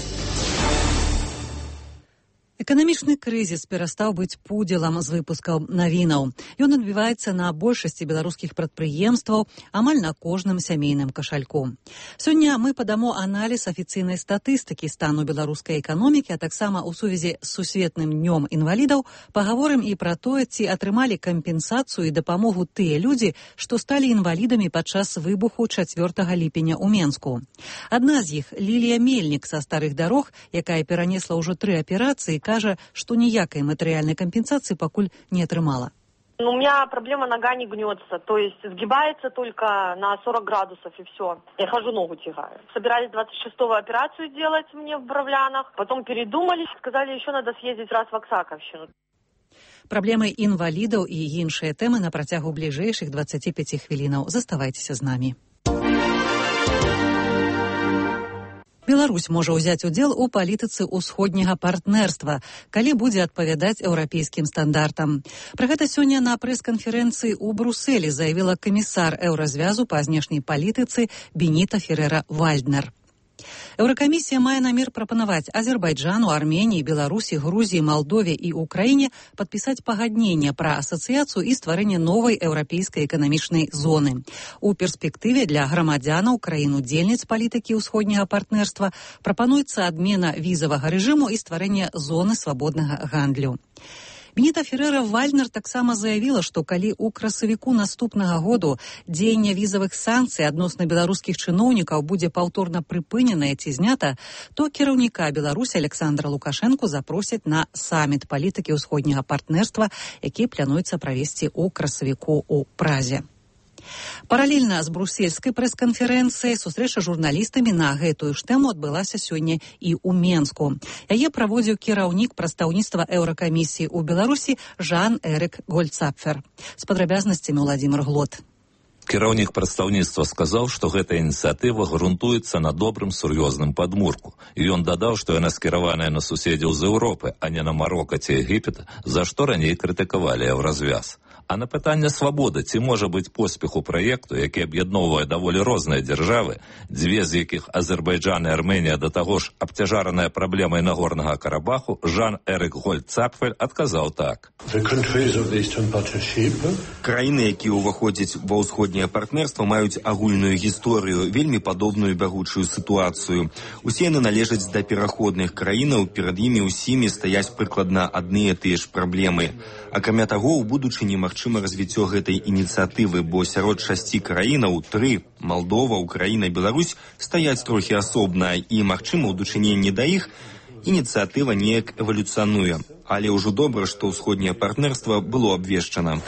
Эканамічны крызіс перастаў быць пудзелам з выпускаў навінаў. Ён адбіваецца на большасці беларускіх прадпрыемстваў, амаль на кожным сямейным кашальку. Сёння мы падамо аналіз афіцыйнай статыстыкі стану беларускай эканомікі, а таксама ў сувязі з сусветным днём інвалідаў пагаворым і пра тое, ці атрымалі кампенсацыю і дапамогу тыя людзі, што сталі інвалідамі падчас выбуху 4 ліпеня ў Менску. Адна з іх, Лілія Мельнік са старых дарог, якая перанесла ўжо 3 аперацыі, кажа, што ніякай матэрыяльнай кампенсацыі пакуль не атрымала. У меня проблема, нога не гнется, то есть сгибается только на 40 градусов и все. Я хожу, ногу тягаю. Собирались 26-го операцию делать мне в Бровлянах, потом передумали, сказали, еще надо съездить раз в Оксаковщину. Праблемы інвалідаў і іншыя тэмы на працягу бліжэйшых 25 хвілінаў. Заставайцеся з намі. Беларусь можа ўзяць удзел у палітыцы ўсходняга партнерства, калі будзе адпавядаць еўрапейскім стандартам. Пра гэта сёння на прэс-канферэнцыі ў Брусэлі заявіла камісар еўразвязу па знешняй палітыцы Беніта Ферера-Вальднер. Еўракамісія мае намер прапанаваць Азербайджану, Арменіі, Беларусі, Грузіі, Малдове і Украіне падпісаць пагадненне пра асацыяцыю і стварэнне новай еўрапейскай эканамічнай зоны. У перспектыве для грамадзянаў краін-удзельніц палітыкі ўсходняга партнерства прапануецца адмена візавага рэжыму і стварэнне зоны свабоднага гандлю. Беніта Ферера-Вальднер таксама заявіла, што калі ў красавіку наступнага году дзеянне візавых санкцый адносна беларускіх чыноўнікаў будзе паўторна прыпыненае ці знята, то кіраўніка Беларусі Александра Лукашэнку запросяць на саміт палітыкі ўсходняга партнерства, які плануецца правесці ў красавіку ў Празе. Паралельна з брусельскай прэс-канферэнцыяй сустрэча журналістамі на гэтую ж тэму адбылася сёння і ў Менску. Яе праводзіў кіраўнік прадстаўніцтва Еўракамісіі ў Беларусі Жан-Эрик Гольцапфер. З падрабязнасцямі Владимир Глот. Кіраўнік прадстаўніцтва сказаў, што гэта ініцыятыва грунтуецца на добрым сур'ёзным падмурку. І ён дадаў, што яна скіраваная на суседзяў з Еўропы, а не на Марока ці Егіпет, за што раней крытыкавалі еўразвяз. А на пытанне свабоды, ці можа быць поспеху праекту, які аб'ядноўвае даволі розныя дзяржавы, дзве з якіх Азербайджан і Арменія да таго ж абцяжараная праблемай Нагорнага Карабаху, Жан-Эрик Гольцапфель адказаў так. Краіны, якія ўваходзяць ва ўсходняе партнерства, маюць агульную гісторыю, вельмі падобную бягучую сітуацыю. Усе яны належаць да пераходных краінаў, перад імі ўсімі стаяць прыкладна адныя тыя ж праблемы. Акрамя таго, у будучыні магчыма развіццё гэтай ініцыятывы, бо сярод 6 краінаў 3 – Малдова, Украіна, Беларусь – стаяць трохі асобна, і, магчыма, у дачыненні да іх ініцыятыва неяк эвалюцыянуе. Але ўжо добра, што ўсходняе партнерства было абвешчана.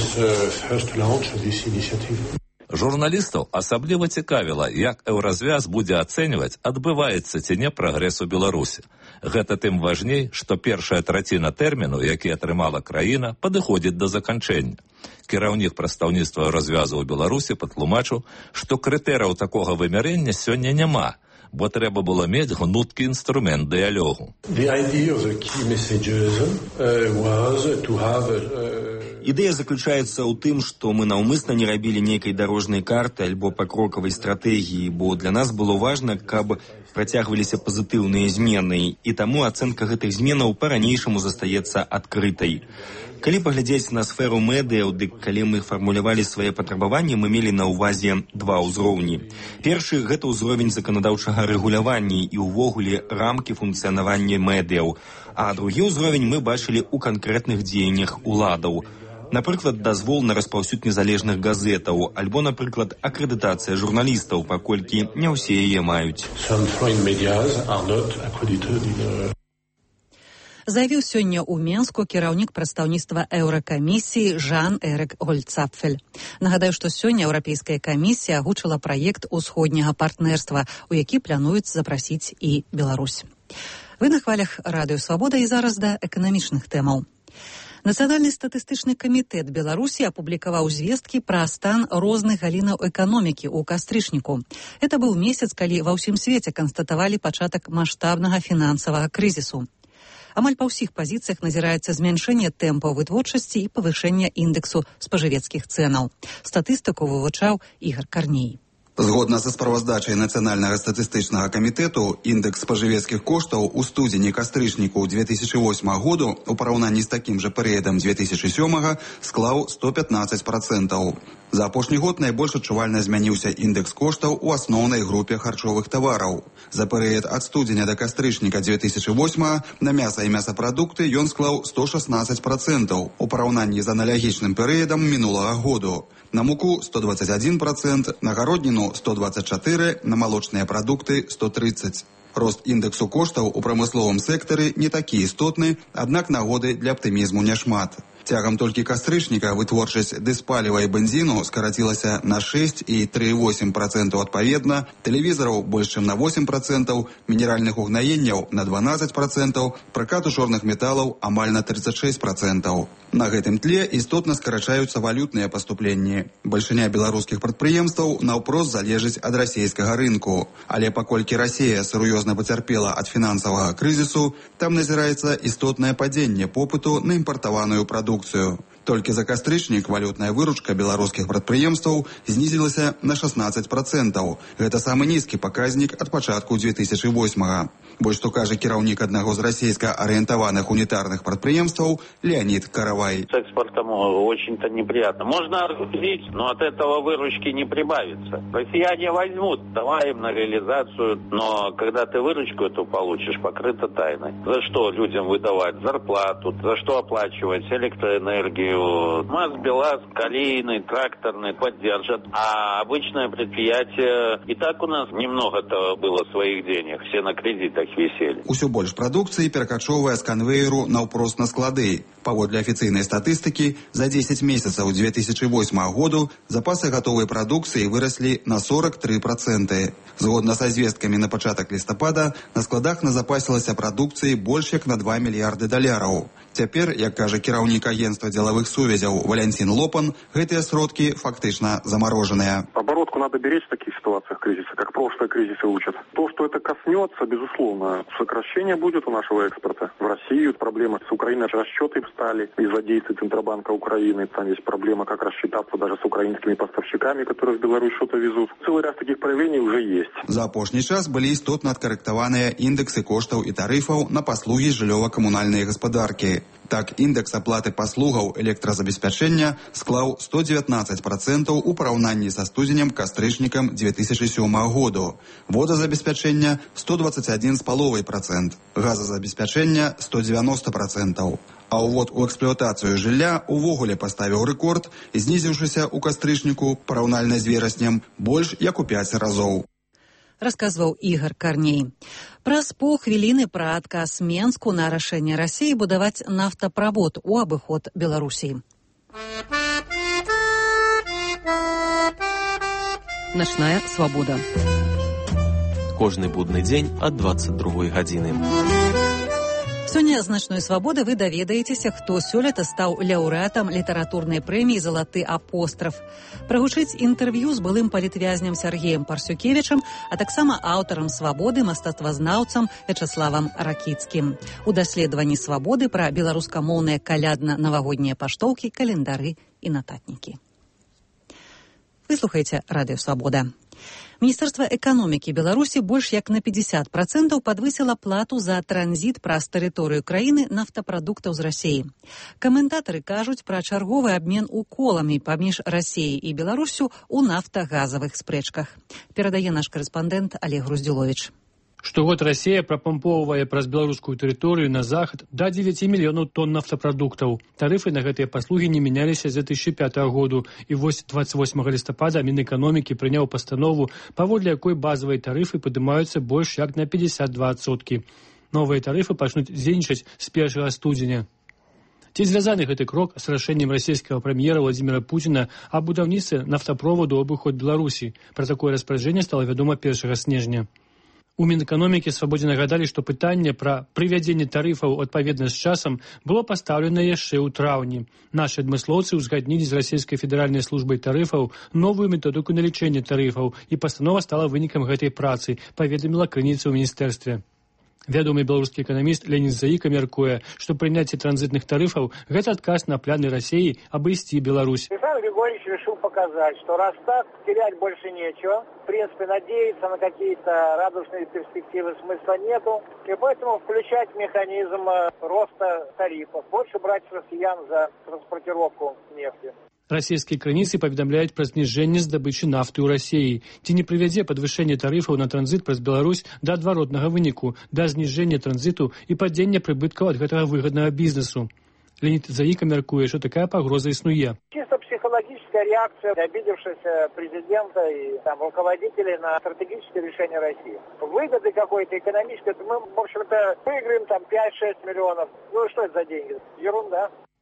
Журналістаў асабліва цікавіла, як еўразвяз будзе ацэньваць, адбываецца ці не прагрэс у Беларусі. Гэта тым важней, што першая траціна тэрміну, які атрымала краіна, падыходзіць да заканчэння. Кіраўнік прадстаўніцтва еўразвязу ў Беларусі патлумачыў, што крытэрыяў такога вымярэння сёння няма, бо трэба было мець гнуткі інструмент дыялогу. Ідэя заключаецца ў тым, што мы наўмысна не рабілі нейкай дарожнай карты альбо пакрокавай стратэгіі, бо для нас было важна, каб працягваліся пазітыўныя змены, і таму ацэнка гэтых зменаў па-ранейшаму застаецца адкрытай. Калі паглядзець на сферу медыяў, дык калі мы фармулявалі свае патрабаванні, мы мелі на ўвазе два ўзроўні. Першы – гэта ўзровень заканадаўчага рэгулявання і ўвогуле рамкі функцыянавання медыяў, а другі ўзровень мы бачылі ў канкрэтных дзеяннях уладаў. Напрыклад, дазвол на распаўсюд незалежных газетаў, альбо, напрыклад, акрэдытацыя журналістаў, паколькі не ўсе яе маюць. Заявіў сёння ў Менску кіраўнік прадстаўніцтва Еўракамісіі Жан-Эрик Гольцапфель. Нагадаю, што сёння Еўрапейская камісія агучыла праект усходняга партнерства, у які плануюць запрасіць і Беларусь. Вы на хвалях Радыё Свабода і зараз да эканамічных тэмаў. Нацыянальны статыстычны камітэт Беларусі апублікаваў звесткі пра стан розных галінаў эканомікі ў кастрычніку. Это быў месяц, калі ва ўсім свеце канстатавалі пачатак маштабнага фінансавага крызісу. Амаль па ўсіх пазіцыях назіраецца змяншэнне тэмпаў вытворчасці і павышэння індэксу спажывецкіх цэнаў. Статыстыку вывучаў Ігор Карней. Згодна са справаздачай Нацыянальнага статыстычнага камітэту, індекс спажывецкіх коштаў у студзені-кастрычніку 2008 году у параўнанні з такім жа перыядам 2007 склаў 115%. За апошні год найбольш адчувальна змяніўся індекс коштаў у асноўнай групе харчовых тавараў. За перыяд ад студзеня да кастрычніка 2008 на мяса і мясапрадукты ён склаў 116% у параўнанні з аналагічным перыядам мінулага году. На муку 121%, на гародніну 124%, на малочныя прадукты 130%. Рост індексу коштаў у прамысловым сектары не такі істотны, аднак нагоды для аптымізму няшмат. Цягам толькі кастрычніка вытворчасць дызпаліва і бензіну скарацілася на 6 і 3,8% адпаведна, тэлевізараў больш чым на 8%, мінеральных угнаенняў на 12%, пракату чорных металаў амаль на 36%. На гэтым тле істотна скарачаюцца валютныя паступленні. Бальшыня беларускіх прадпрыемстваў наўпрост залежыць ад расійскага рынку. Але паколькі Расія сур'ёзна пацярпела ад фінансавага крызісу, там назіраецца істотнае падзенне попыту на імпартаваную прадукцыю. Толькі за кастрычнік валютная выручка беларускіх прадпрыемстваў знізілася на 16%. Гэта самы нізкі паказнік ад пачатку 2008-га. Вось што кажа кіраўнік аднаго з расійска-арыентаваных унітарных прадпрыемстваў Леонид Каравай. С экспортом очень-то неприятно. Можно аргументировать, но от этого выручки не прибавится. Россияне возьмут, давай им на реализацию, но когда ты выручку эту получишь, покрыто тайной. За что людям выдавать зарплату, за что оплачивать электроэнергию. МАЗ, БелАЗ, колейный, тракторный поддержат, а обычное предприятие, и так у нас немного-то было своих денег, все на кредитах висели. Усё больш прадукцыі перакачоўвае з канвееру наўпрост на склады. Паводле афіцыйнай статыстыкі, за 10 месяцаў 2008 году запасы гатовай прадукцыі выраслі на 43%. Згодна са звесткамі на пачатак лістапада, на складах назапасілася прадукцыі больш як на $2 мільярды. Цяпер, як кажа кіраўнік агентства дзелавых сувязяў Валентин Лопан, гэтыя сродкі фактычна замороженыя. Оборотку надо беречь в таких ситуациях кризиса, как прошлые кризисы учат. То, что это коснется, безусловно, сокращение будет у нашего экспорта в Россию. Проблемы с Украиной, расчеты встали из-за действий Центробанка Украины. Там есть проблема, как рассчитаться даже с украинскими поставщиками, которые в Беларусь что-то везут. Целый ряд таких проявлений уже есть. За апошні час былі істотна адкарэктаваныя індэксы коштаў і тарыфаў на паслугі жыллёва-камунальнай гаспадаркі. Так, індекс аплаты паслугаў электразабеспячэння склаў 119% у параўнанні са студзенем-кастрычнікам 2007 году. Водазабеспячэння 121,5%, газазабеспячэння 190%. А ўвод у эксплуатацыю жылля увогуле паставіў рэкорд, знізіўшыся ў кастрычніку параўнальна з вераснем больш як у 5 разоў. Расказваў Ігор Карней. Праз паўхвіліны пра адказ Менску на рашэнне Расіі будаваць нафтаправод у абыход Беларусі. Начная свабода. Кожны будны дзень ад 22 гадзіны. Сёння з «Начной свабоды» вы даведаецеся, хто сёлета стаў лаўрэатам літаратурнай прэміі «Залаты апостраф». Прагучыць інтэрв'ю з былым палітвязням Сергеем Парсюкевічам, а таксама аўтарам «Свабоды» мастацтвазнаўцам Вячаславам Ракіцкім. У даследаванні «Свабоды» пра беларускамоўныя калядна-навагоднія паштоўкі, календары і нататнікі. Вы слухаеце радыё «Свабода». Міністэрства эканомікі Беларусі больш як на 50% падвысіла плату за транзіт праз тэрыторыю краіны нафтапрадуктаў з Расіі. Каментатары кажуць пра чарговы абмен уколамі паміж Расіяй і Беларусю ў нафтагазавых спрэчках. Перадае наш карэспандэнт Олег Груздзіловіч. Штогод Расія прапампоўвае праз беларускую тэрыторыю на захад да 9 мільёнаў тонн нафтапрадуктаў. Тарыфы на гэтыя паслугі не мяняліся з 2005 году, і вось 28 лістапада Мінэканомікі прыняў пастанову, паводле якой базавыя тарыфы падымаюцца больш як на 52%. Новыя тарыфы пачнуць дзейнічаць з 1 студзеня. Ці звязаны гэты крок з рашэннем расійскага прэм'ера Владзіміра Пуціна аб будаўніцтве нафтаправоду ў абыход Беларусі? Пра такое распараджэнне стала вядома 1 снежня. У Мінэканомікі Свабодзе нагадалі, што пытанне пра прывядзенне тарыфаў адпаведна з часам было пастаўлена яшчэ ў траўні. Нашы адмыслоўцы ўзгаднілі з расійскай федэральнай службай тарыфаў новую методыку налічэння тарыфаў, і пастанова стала вынікам гэтай працы, паведаміла крыніца ў міністэрстве. Вядомы беларускі эканаміст Леонид Заіка мяркуе, што прыняцце транзітных тарыфаў – гэта адказ на планы Расіі абысці Беларусь. Александр Григорьевич решил показать, что раз так, терять больше нечего. В принципе, надеяться на какие-то радужные перспективы смысла нету. И поэтому включать механизм роста тарифов. Больше брать с россиян за транспортировку нефти. Расійскія крыніцы паведамляюць пра зніжэнне здабычы нафты ў Расіі. Ці не прывядзе падвышэнне тарыфаў на транзіт праз Беларусь да адваротнага выніку, да зніжэння транзіту і падзення прыбыткаў ад гэтага выгаднага бізнесу. Леонид Заіка мяркуе, што такая пагроза існуе. Чисто психологическая реакция обидевшегося президента и руководителей на стратегическое решение России. Выгоды какой-то экономической, мы, в общем-то, выиграем 5-6 миллионов. Ну что это за деньги? Ерунда.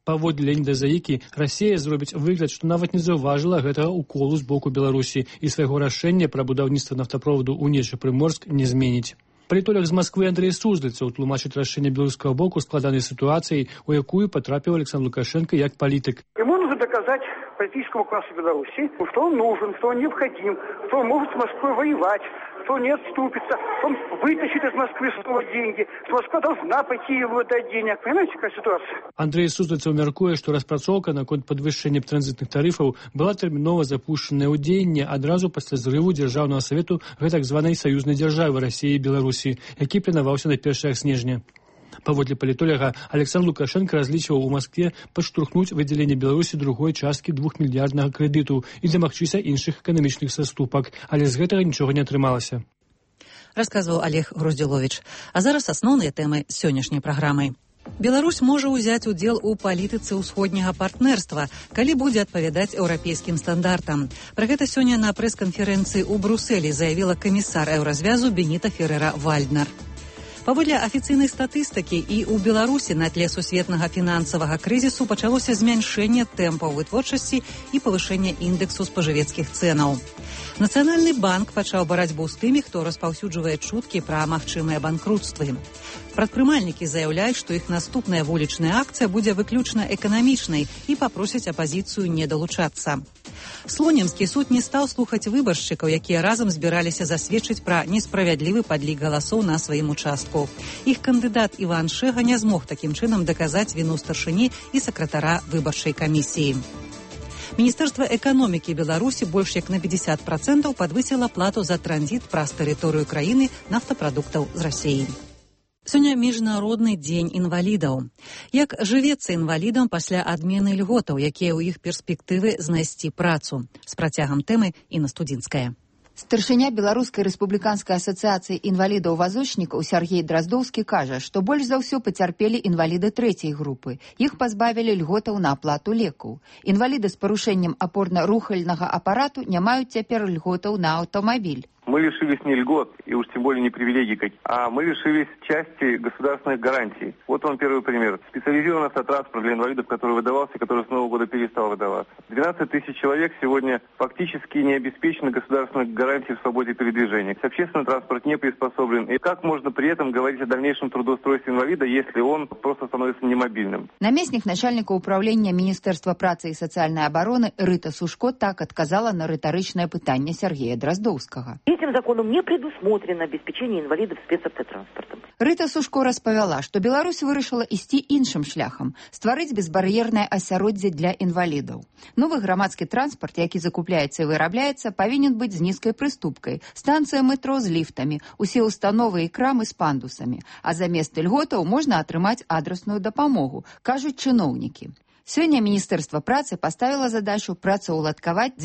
Паводле Леоніда Заікі, Расія зробіць выгляд, што нават не заўважыла гэтага уколу з боку Беларусі і свайго рашэння пра будаўніцтва нафтаправоду ў Нечы-Прыморск не зменіць. Палітолог з Масквы Андрэй Суздальцаў тлумачыць рашэнне беларускага боку складанай сітуацыяй, у якую потрапіў Александр Лукашенко як палітык. Ему нужно доказать политическому классу Беларуси, что он нужен, что он необходим, что он может с Москвой воевать, что он не отступится, что он вытащит из Москвы снова деньги, что Москва должна пойти ему дать денег. Понимаете, какая ситуация? Андрэй Суздальцаў мяркуе, што распрацоўка наконт падвышэння транзітных тарыфаў была тэрмінова запушчаная ў дзеянне адразу пасля зрыву дзяржаўнага савету гэтак званай саюзнай дзяржавы Расіі і Беларусі, які планаваўся на 1 снежня. Паводле палітолага, Александр Лукашенко разлічваў у Маскве падштурхнуць выдзяленне Беларусі другой часткі 2-мільярднага крэдыту і дамагчыся іншых эканамічных саступак, але з гэтага нічога не атрымалася. Расказваў Олег Груздзіловіч. А зараз асноўныя тэмы сённяшняй праграмы. Беларусь можа ўзяць удзел у палітыцы ўсходняга партнерства, калі будзе адпавядаць еўрапейскім стандартам. Пра гэта сёння на прэс-канферэнцыі ў Брусэлі заявіла камісар еўразвязу Беніта Ферера-Вальднер. Паводле афіцыйнай статыстыкі і ў Беларусі на тле сусветнага фінансавага крызісу пачалося змяншэнне тэмпаў вытворчасці і павышэнне індэксу спажывецкіх цэнаў. Нацыянальны банк пачаў барацьбу з тымі, хто распаўсюджвае чуткі пра магчымыя банкрутствы. Прадпрымальнікі заяўляюць, што іх наступная вулічная акцыя будзе выключна эканамічнай і папросяць апазіцыю не далучацца. Слонімскі суд не стаў слухаць выбаршчыкаў, якія разам збіраліся засведчыць пра несправядлівы падлік галасоў на сваім участку. Іх кандыдат Іван Шэга не змог такім чынам даказаць віну старшыні і сакратара выбарчай камісіі. Міністэрства эканомікі Беларусі больш як на 50% падвысіла плату за транзіт праз тэрыторыю краіны нафтапрадуктаў з Расіі. Сёння міжнародны дзень інвалідаў. Як жывецца інвалідам пасля адмены льготаў, якія ў іх перспектывы знайсці працу? З працягам тэмы Інна Студзінская. Старшыня Беларускай рэспубліканскай асацыяцыі інвалідаў-вазочнікаў Сяргей Драздоўскі кажа, што больш за ўсё пацярпелі інваліды 3-й групы. Іх пазбавілі льготаў на аплату лекаў. Інваліды з парушэннем апорна-рухальнага апарату не маюць цяпер льготаў на аўтамабіль. Мы лишились не льгот, и уж тем более не привилегий, а мы лишились части государственных гарантий. Вот вам первый пример. Специализированный автотранспорт для инвалидов, который выдавался, который с Нового года перестал выдаваться. 12 тысяч человек сегодня фактически не обеспечены государственной гарантией в свободе передвижения. Общественный транспорт не приспособлен. И как можно при этом говорить о дальнейшем трудоустройстве инвалида, если он просто становится немобильным? Наместник начальника управления Министерства працы и социальной обороны Рыта Сушко так отказала на рыторычное пытанне Сергея Дроздоўскага. Этим законом не предусмотрено обеспечение инвалидов спецавтотранспортом. Рыта Сушко распавяла, што Беларусь вырашыла ісці іншым шляхам, стварыць безбар'ернае асяроддзе для інвалідаў. Новы грамадскі транспарт, які закупляецца і вырабляецца, павінен быць з нізкай прыступкай, станцыя метро з ліфтамі, усе установы і крамы з пандусамі, а замест льготаў можна атрымаць адрасную дапамогу, кажуць чыноўнікі. Сёння Міністэрства працы паставіла задачу працаўладкаваць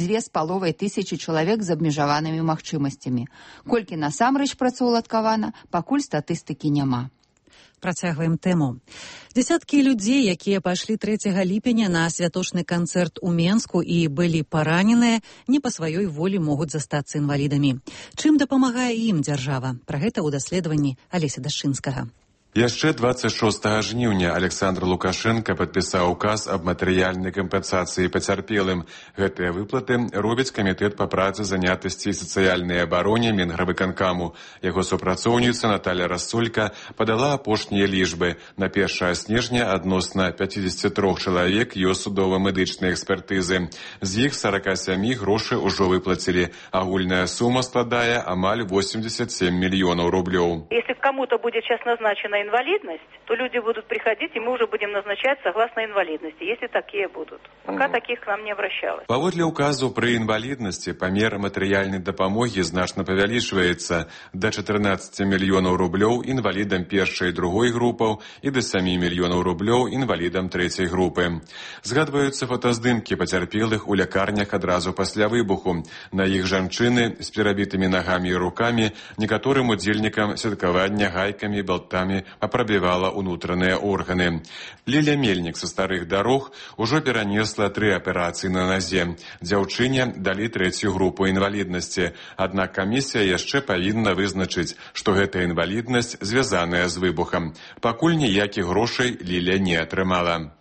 2500 чалавек з абмежаванымі магчымасцямі. Колькі насамрэч працаўладкавана, пакуль статыстыкі няма. Працягваем тэму. Дзесяткі людзей, якія пайшлі 3 ліпеня на святочны канцэрт у Менску і былі параненыя, не па сваёй волі могуць застацца інвалідамі. Чым дапамагае ім дзяржава? Пра гэта ў даследаванні Алеся Дашчынскага. Яшчэ 26 жніўня Александр Лукашенко падпісаў указ аб матэрыяльнай кампенсацыі пацярпелым. Гэтыя выплаты робіць камітэт па працы, занятасці і сацыяльнай абароне Мінгравыканкаму. Яго супрацоўніца Наталя Рассолька падала апошнія лічбы. На 1 снежня адносна 53 чалавек ёсць судова-медычныя экспертызы. З іх 47 грошы ўжо выплацілі. Агульная сума складае амаль 87 мільёнаў рублёў. Если кому-то будет сейчас назначена инвалидность, то люди будут приходить, и мы уже будем назначать согласно инвалидности, если такие будут. Пока таких к нам не обращалось. Паводле указу пры інваліднасці памер матэрыяльнай дапамогі значна павялічваецца да 14 мільёнаў рублёў інвалідам 1-й і 2-й групаў і да 7 мільёнаў рублёў інвалідам 3-й групы. Згадваюцца фотаздымкі пацярпелых у лякарнях адразу пасля выбуху. На іх жанчыны з перабітымі нагамі і рукамі, некаторым удзельнікам святкавання гайкамі і болтамі папрабівала унутраныя органы. Ліля Мельнік са старых дарог ужо перанесла 3 аперацыі на назе. Дзяўчыне далі 3-ю групу інваліднасці. Аднак камісія яшчэ павінна вызначыць, што гэта інваліднасць звязаная з выбухам. Пакуль ніякіх грошай Ліля не атрымала.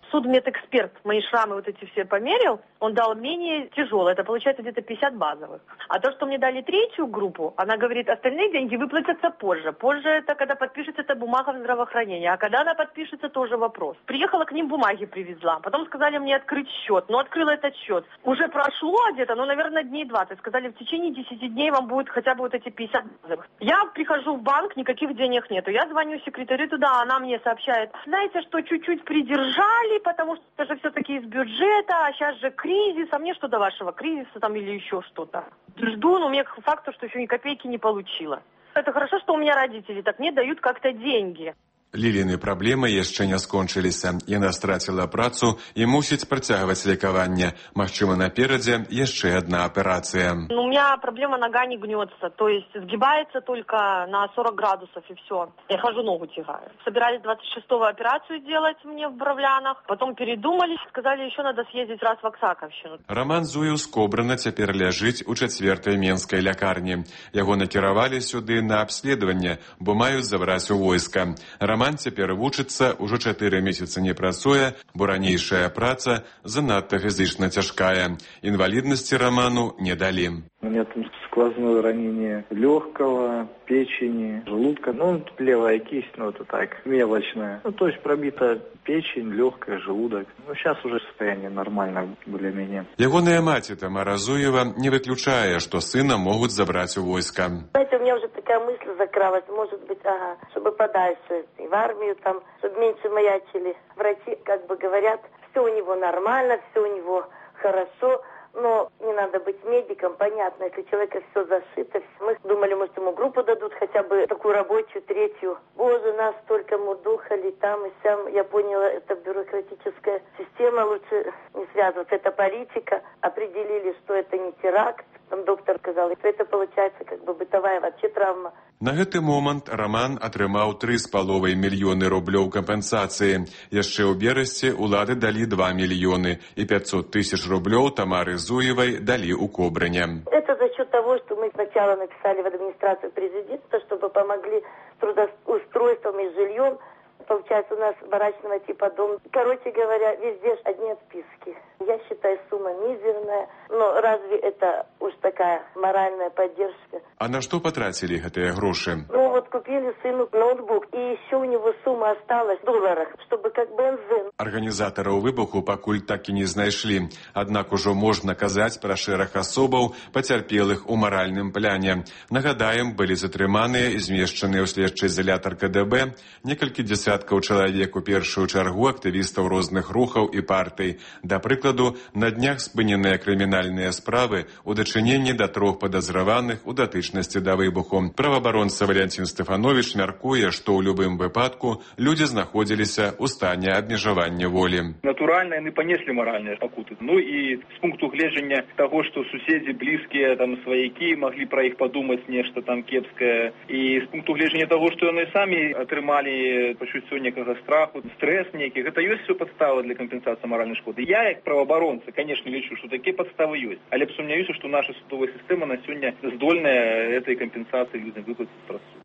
Судмедэксперт мои шрамы вот эти все померил, он дал менее тяжелое, это получается где-то 50 базовых. А то, что мне дали третью группу, она говорит, остальные деньги выплатятся позже. Позже это когда подпишется эта бумага в здравоохранении, а когда она подпишется, тоже вопрос. Приехала к ним, бумаги привезла, потом сказали мне открыть счет, но открыла этот счет. Уже прошло где-то, наверное, дней 20. Сказали, в течение 10 дней вам будет хотя бы вот эти 50 базовых. Я прихожу в банк, никаких денег нету. Я звоню секретарю туда, она мне сообщает, знаете, что чуть-чуть придержали, потому что это же все-таки из бюджета, а сейчас же кризис, а мне что до вашего кризиса там или еще что-то. Жду, но мне к факту, что еще ни копейки не получила. Это хорошо, что у меня родители так мне дают как-то деньги. Ліліны праблемы яшчэ не скончыліся. Яна страціла працу і мусіць працягваць лекаванне. Магчыма, наперадзе яшчэ одна аперацыя. У меня проблема, нога не гнется, то есть сгибается только на 40 градусов и все. Я хожу, ногу тягаю. Собирались 26-го операцию делать мне в Бровлянах, потом передумали, сказали, еще надо съездить раз в Оксаковщину. Роман Зуеў з Кобрына цяпер ляжыць у 4-й менскай лякарні. Яго накіравалі сюды на абследаванне, бо маюць забраць у войска. Роман цяпер вучыцца, ужо 4 месяцы не працуе, бо ранейшая праца занадта фізычна цяжкая. Інваліднасці Роману не далі. У меня там сквозное ранение легкого, печени, желудка. Левая кисть, это так, мелочная. То есть пробита печень, легкая, желудок. Сейчас уже состояние нормально более-менее. Ягоная маці Тамара Зуева не выключае, что сына могут забрать у войска. Знаете, у меня уже такая мысль закралась, может быть, чтобы подальше и в армию, там, чтобы меньше маячили. Врачи как бы говорят, все у него нормально, все у него хорошо. Но не надо быть медиком, понятно, если у человека все зашито. Мы думали, может, ему группу дадут, хотя бы такую рабочую, третью. Боже, нас столько мудухали там и сям. Я поняла, это бюрократическая система, лучше не связываться. Это политика. Определили, что это не теракт. Там доктор сказал, что это получается как бы бытовая вообще травма. На гэты момант Роман атрымаў 3,5 мільёны рублёў кампенсацыі. Яшчэ ў берасці улады далі 2 мільёны і 500 тысяч рублёў Тамары Зуевой дали у Кобрыня. Это за счет того, что мы сначала написали в администрацию президента, чтобы помогли с трудоустройством и жильем. Получается, у нас барачного типа дом. Короче говоря, везде одни отписки. Я считаю, сумма мизерная. Но разве это уж такая моральная поддержка? А на что потратили гэтыя грошы? Купили сыну ноутбук. И еще у него сумма осталась в долларах, чтобы как бензин. Арганізатараў выбуху пакуль так і не знайшлі. Аднак ужо можна казаць пра шэраг асобаў, пацярпелых у маральным пляне. Нагадаем, былі затрыманыя і змешчаныя ў следчы изолятор КДБ некалькі дзесяткаў чалавек, у першую чаргу актывістаў розных рухаў і партый. Да прыкладу, на днях спыненыя крымінальныя справы у дачыненні да 3 падазраваных у датычнасці да выбуху. Праваабаронца Валентин Стефанович мяркуе, што ў любым выпадку людзі знаходзіліся ў стане абмежавання волі. Натуральна, яны панеслі маральныя пакуты. І з пункту гледжання таго, што суседзі, блізкія, сваякі маглі пра іх падумаць нешта там кепскае. І з пункту гледжання таго, што яны самі атрымалі пачуццё некага страху, стрэс нейкі. Гэта ёсць все падставы для кампенсацыі маральнай шкоды. Я, як праваабаронца, конечно, лічу, што такія падставы ёсць. Але сумняюся, што наша судовая сістэма на сёння здольная этой кампенсацыі людзям выплаціць праз суд.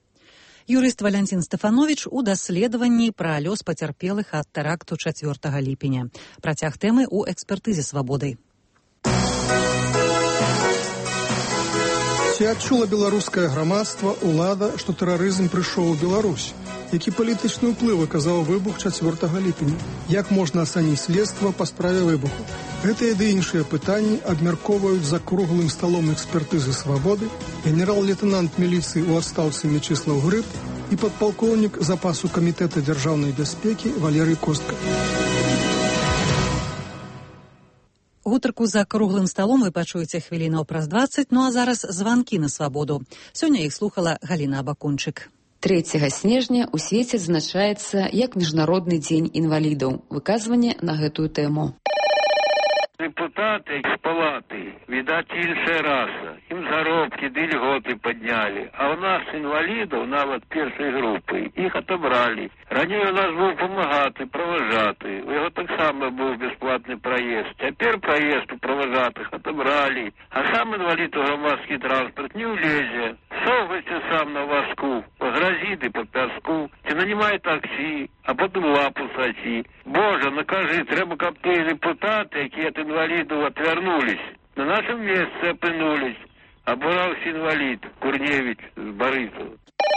Юрыст Валентин Стефанович у даследаванні пра лёс пацярпелых ад тэракту 4 ліпеня. Працяг тэмы ў экспертызе «Свабодай». Ці адчула беларускае грамадства, улада, што тэрарызм прыйшоў у Беларусь? Які палітычны ўплыў аказаў выбух 4 ліпеня? Як можна ацаніць следства па справе выбуху? Гэтыя ды іншыя пытанні абмяркоўваюць за круглым сталом экспертызы «Свабоды» генерал-лейтенант міліцыі ў адстаўцы Мячыслаў Грыб і падпалкоўнік запасу камітэта дзяржаўнай бяспекі Валерый Костка. Гутарку за круглым сталом вы пачуеце хвілінаў праз 20, а зараз званкі на «Свабоду». Сёння іх слухала Галіна Абакунчык. 3 снежня ў свеце адзначаецца як міжнародны дзень інвалідаў. Выказванне на гэтую тэму. Депутаты з палаты, відаць, іншая раса. Ім заробкі ды льготы паднялі. А ў нас інвалідаў, нават першай групы, іх атобралі. Раней у нас быў памагаты, праважаты. У яго таксама быў бясплатны праезд. Цяпер праезд у праважатых атобралі. А сам інвалід у грамадскі транспорт не ўлезе. Совайте сам на воску, погрози ты по пяску, ты нанимай такси, а потом лапу соси. Боже, накажи, треба, каб те депутаты, які от инвалидов отвернулись, на нашем месте опынулись. Оборався инвалид Курневич с Борисова.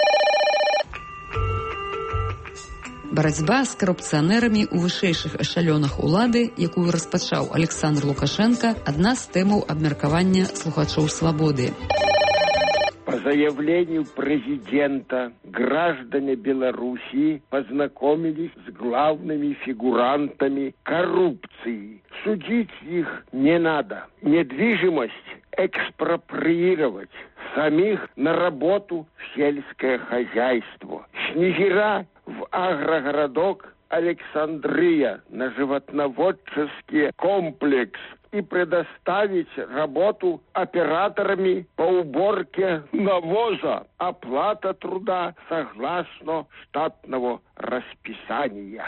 Барацьба з карупцыянэрамі ў вышэйшых эшалёнах улады, якую распачаў Александр Лукашенко, адна з тэмаў абмеркавання слухачоў «Свободы». По заявлению президента, граждане Белоруссии познакомились с главными фигурантами коррупции. Судить их не надо. Недвижимость экспроприировать, самих на работу в сельское хозяйство. Снегира в агрогородок Александрия на животноводческий комплекс и предоставить работу операторами по уборке навоза. Оплата труда согласно штатного расписания.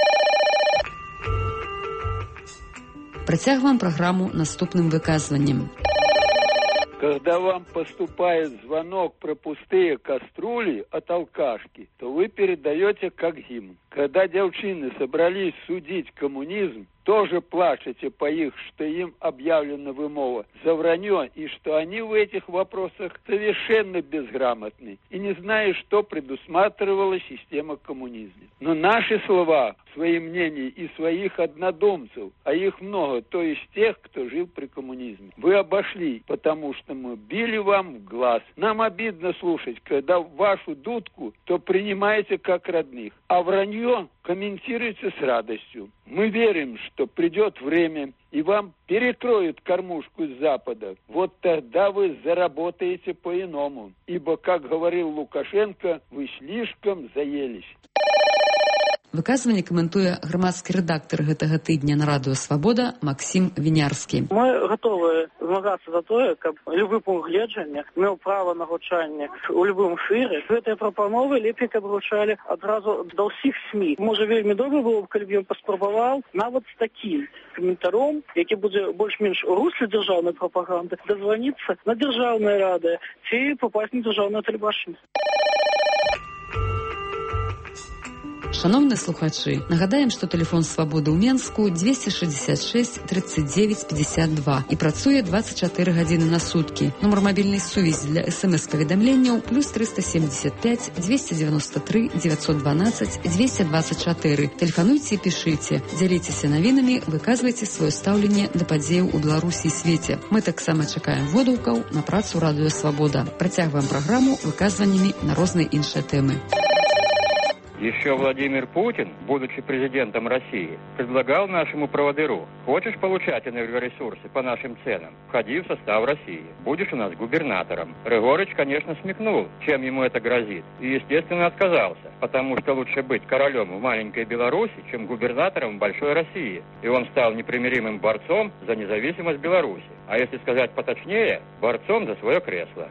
Працягваем праграму наступным выказваннем. Когда вам поступает звонок про пустые кастрюли от алкашки, то вы передаете как гимн. Когда девчины собрались судить коммунизм, тоже плачете по их, что им объявлена вымова за вранье, и что они в этих вопросах совершенно безграмотны и не знают, что предусматривала система коммунизма. Но наши слова, свои мнения и своих однодумцев, а их много, то есть тех, кто жил при коммунизме, вы обошли, потому что мы били вам в глаз. Нам обидно слушать, когда вашу дудку то принимаете как родных, а вранье комментируется с радостью. Мы верим, что придет время, и вам перекроют кормушку с Запада. Вот тогда вы заработаете по-иному. Ибо, как говорил Лукашенко, вы слишком заелись. Выказванне каментуе грамадскі рэдактар гэтага тыдня на радыё «Свабода» Максім Вінярскі. Мы готовы змагацца за тое, каб любы пункт гледжання меў права на гучанне ў любым эфіры. Гэтыя прапановы лепей, каб гучалі адразу да ўсіх СМІ. Можа, вельмі добра было б, калі б ён паспрабаваў нават з такім каментаром, які будзе больш-менш у русле дзяржаўнай прапаганды, дазваніцца на дзяржаўнае радыё ці папасць на дзяржаўнае тэлебачанне. Шановні слухачі, нагадаем, што тэлефон «Свабоды» ў Менску 266 39 52 і працуе 24 гадзіны на суткі. Нумар мабільнай сувязі для СМС-паведамленняў +375 293 912 224. Тэлефануйце і пішыце, дзяліцеся навінамі, выказвайце сваё стаўленне да падзеяў у Беларусі і свеце. Мы таксама чакаем водгукаў на працу радыё «Свабода». Працягваем праграму выказваннямі на розныя іншыя тэмы. Еще Владимир Путин, будучи президентом России, предлагал нашему проводыру: хочешь получать энергоресурсы по нашим ценам, входи в состав России, будешь у нас губернатором. Рыгорыч, конечно, смекнул, чем ему это грозит, и, естественно, отказался, потому что лучше быть королем в маленькой Беларуси, чем губернатором в большой России. И он стал непримиримым борцом за независимость Беларуси, а если сказать поточнее, борцом за свое кресло.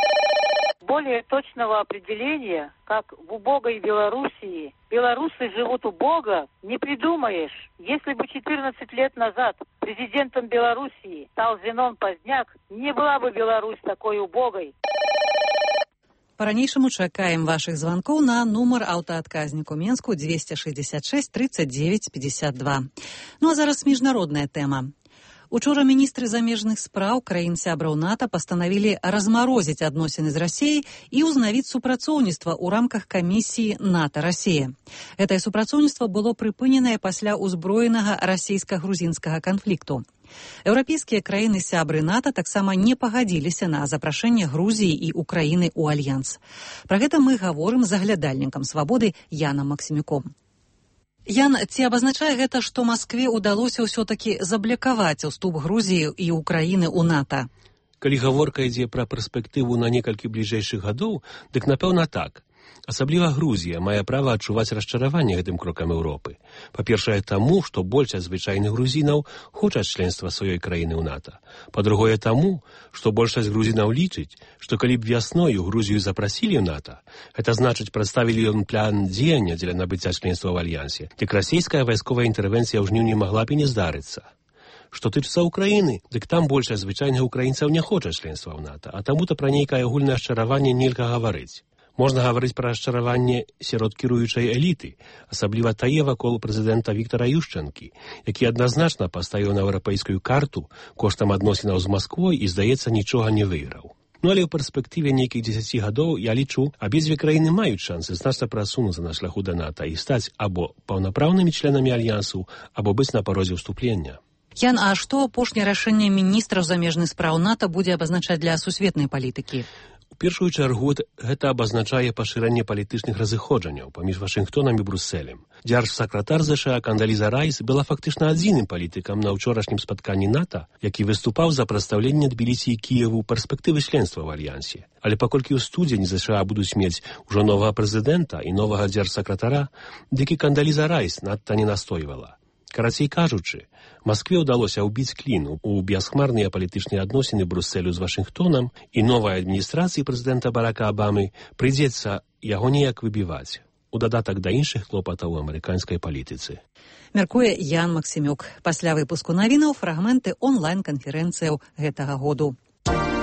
Более точного определения, как в убогой Белоруссии белорусы живут убого, не придумаешь. Если бы 14 лет назад президентом Белоруссии стал Зенон Поздняк, не была бы Беларусь такой убогой. По-ранейшаму чакаем вашых званкоў на нумар аўтаадказніку Менску 266 39 52. Ну а зараз міжнародная тэма. Учора міністры замежных спраў краін сябраў НАТО пастанавілі размарозіць адносіны з Расіяй і ўзнавіць супрацоўніцтва ў рамках камісіі НАТО-Расія. Гэтае супрацоўніцтва было прыпыненае пасля ўзброенага расійска-грузінскага канфлікту. Еўрапейскія краіны-сябры НАТО таксама не пагадзіліся на запрашэнне Грузіі і Украіны ў альянс. Пра гэта мы гаворым з аглядальнікам «Свабоды» Янам Максімюком. Ян, ці абазначае гэта, што Маскве ўдалося ўсё-такі заблакаваць уступ Грузіі і Украіны ў НАТО? Калі гаворка ідзе пра перспектыву на некалькі бліжэйшых гадоў, дык напэўна так. Асабліва Грузія мае права адчуваць расчараванне гэтым крокам Еўропы. Па-першае, таму, што большасць звычайных грузінаў хочуць членства сваёй краіны ў НАТО. Па-другое, таму, што большасць грузінаў лічыць, што калі б вясною Грузію запрасілі ў НАТО, гэта значыць прадставілі ён план дзеяння дзеля набыцця членства ў альянсе, дык расійская вайсковая інтэрвенцыя ў жніўні магла б і не здарыцца. Што тычыцца Украіны, дык там большасць звычайных украінцаў не хоча членства ў НАТО, а таму-то пра нейкае агульнае расчараванне нельга гаварыць. Можна гаварыць пра расчараванне сярод кіруючай эліты, асабліва тае вакол прэзідэнта Віктара Юшчэнкі, які адназначна паставіў на еўрапейскую карту коштам адносінаў з Масквой і, здаецца, нічога не выйграў. Ну, але ў перспектыве нейкіх 10 гадоў, я лічу, абедзве краіны маюць шансы значна прасунуцца на шляху да НАТО і стаць або паўнапраўнымі членамі альянсу, або быць на парозе ўступлення. Ян, а што апошняе рашэнне міністраў замежных спраў НАТО будзе абазначаць для сусветнай палітыкі? У першую чаргу гэта абазначае пашырэнне палітычных разыходжанняў паміж Вашынгтонам і Брусэлем. Дзяржсакратар ЗША Кандаліза Райс была фактычна адзіным палітыкам на ўчорашнім спатканні НАТО, які выступаў за прадстаўленне Тбілісі і Кіеву перспектывы членства ў альянсе. Але паколькі ў студзені ЗША будуць мець ужо новага прэзідэнта і новага дзяржсакратара, дык і Кандаліза Райс надта не настойвала. Карацей кажучы, Маскве ўдалося ўбіць клін у бясхмарныя палітычныя адносіны Брусэлю з Вашынгтонам, і новай адміністрацыі прэзідэнта Барака Абамы прыйдзецца яго неяк выбіваць, у дадатак да іншых клопатаў у амерыканскай палітыцы. Мяркуе Ян Максімюк. Пасля выпуску навінаў фрагменты онлайн-канферэнцыяў гэтага году.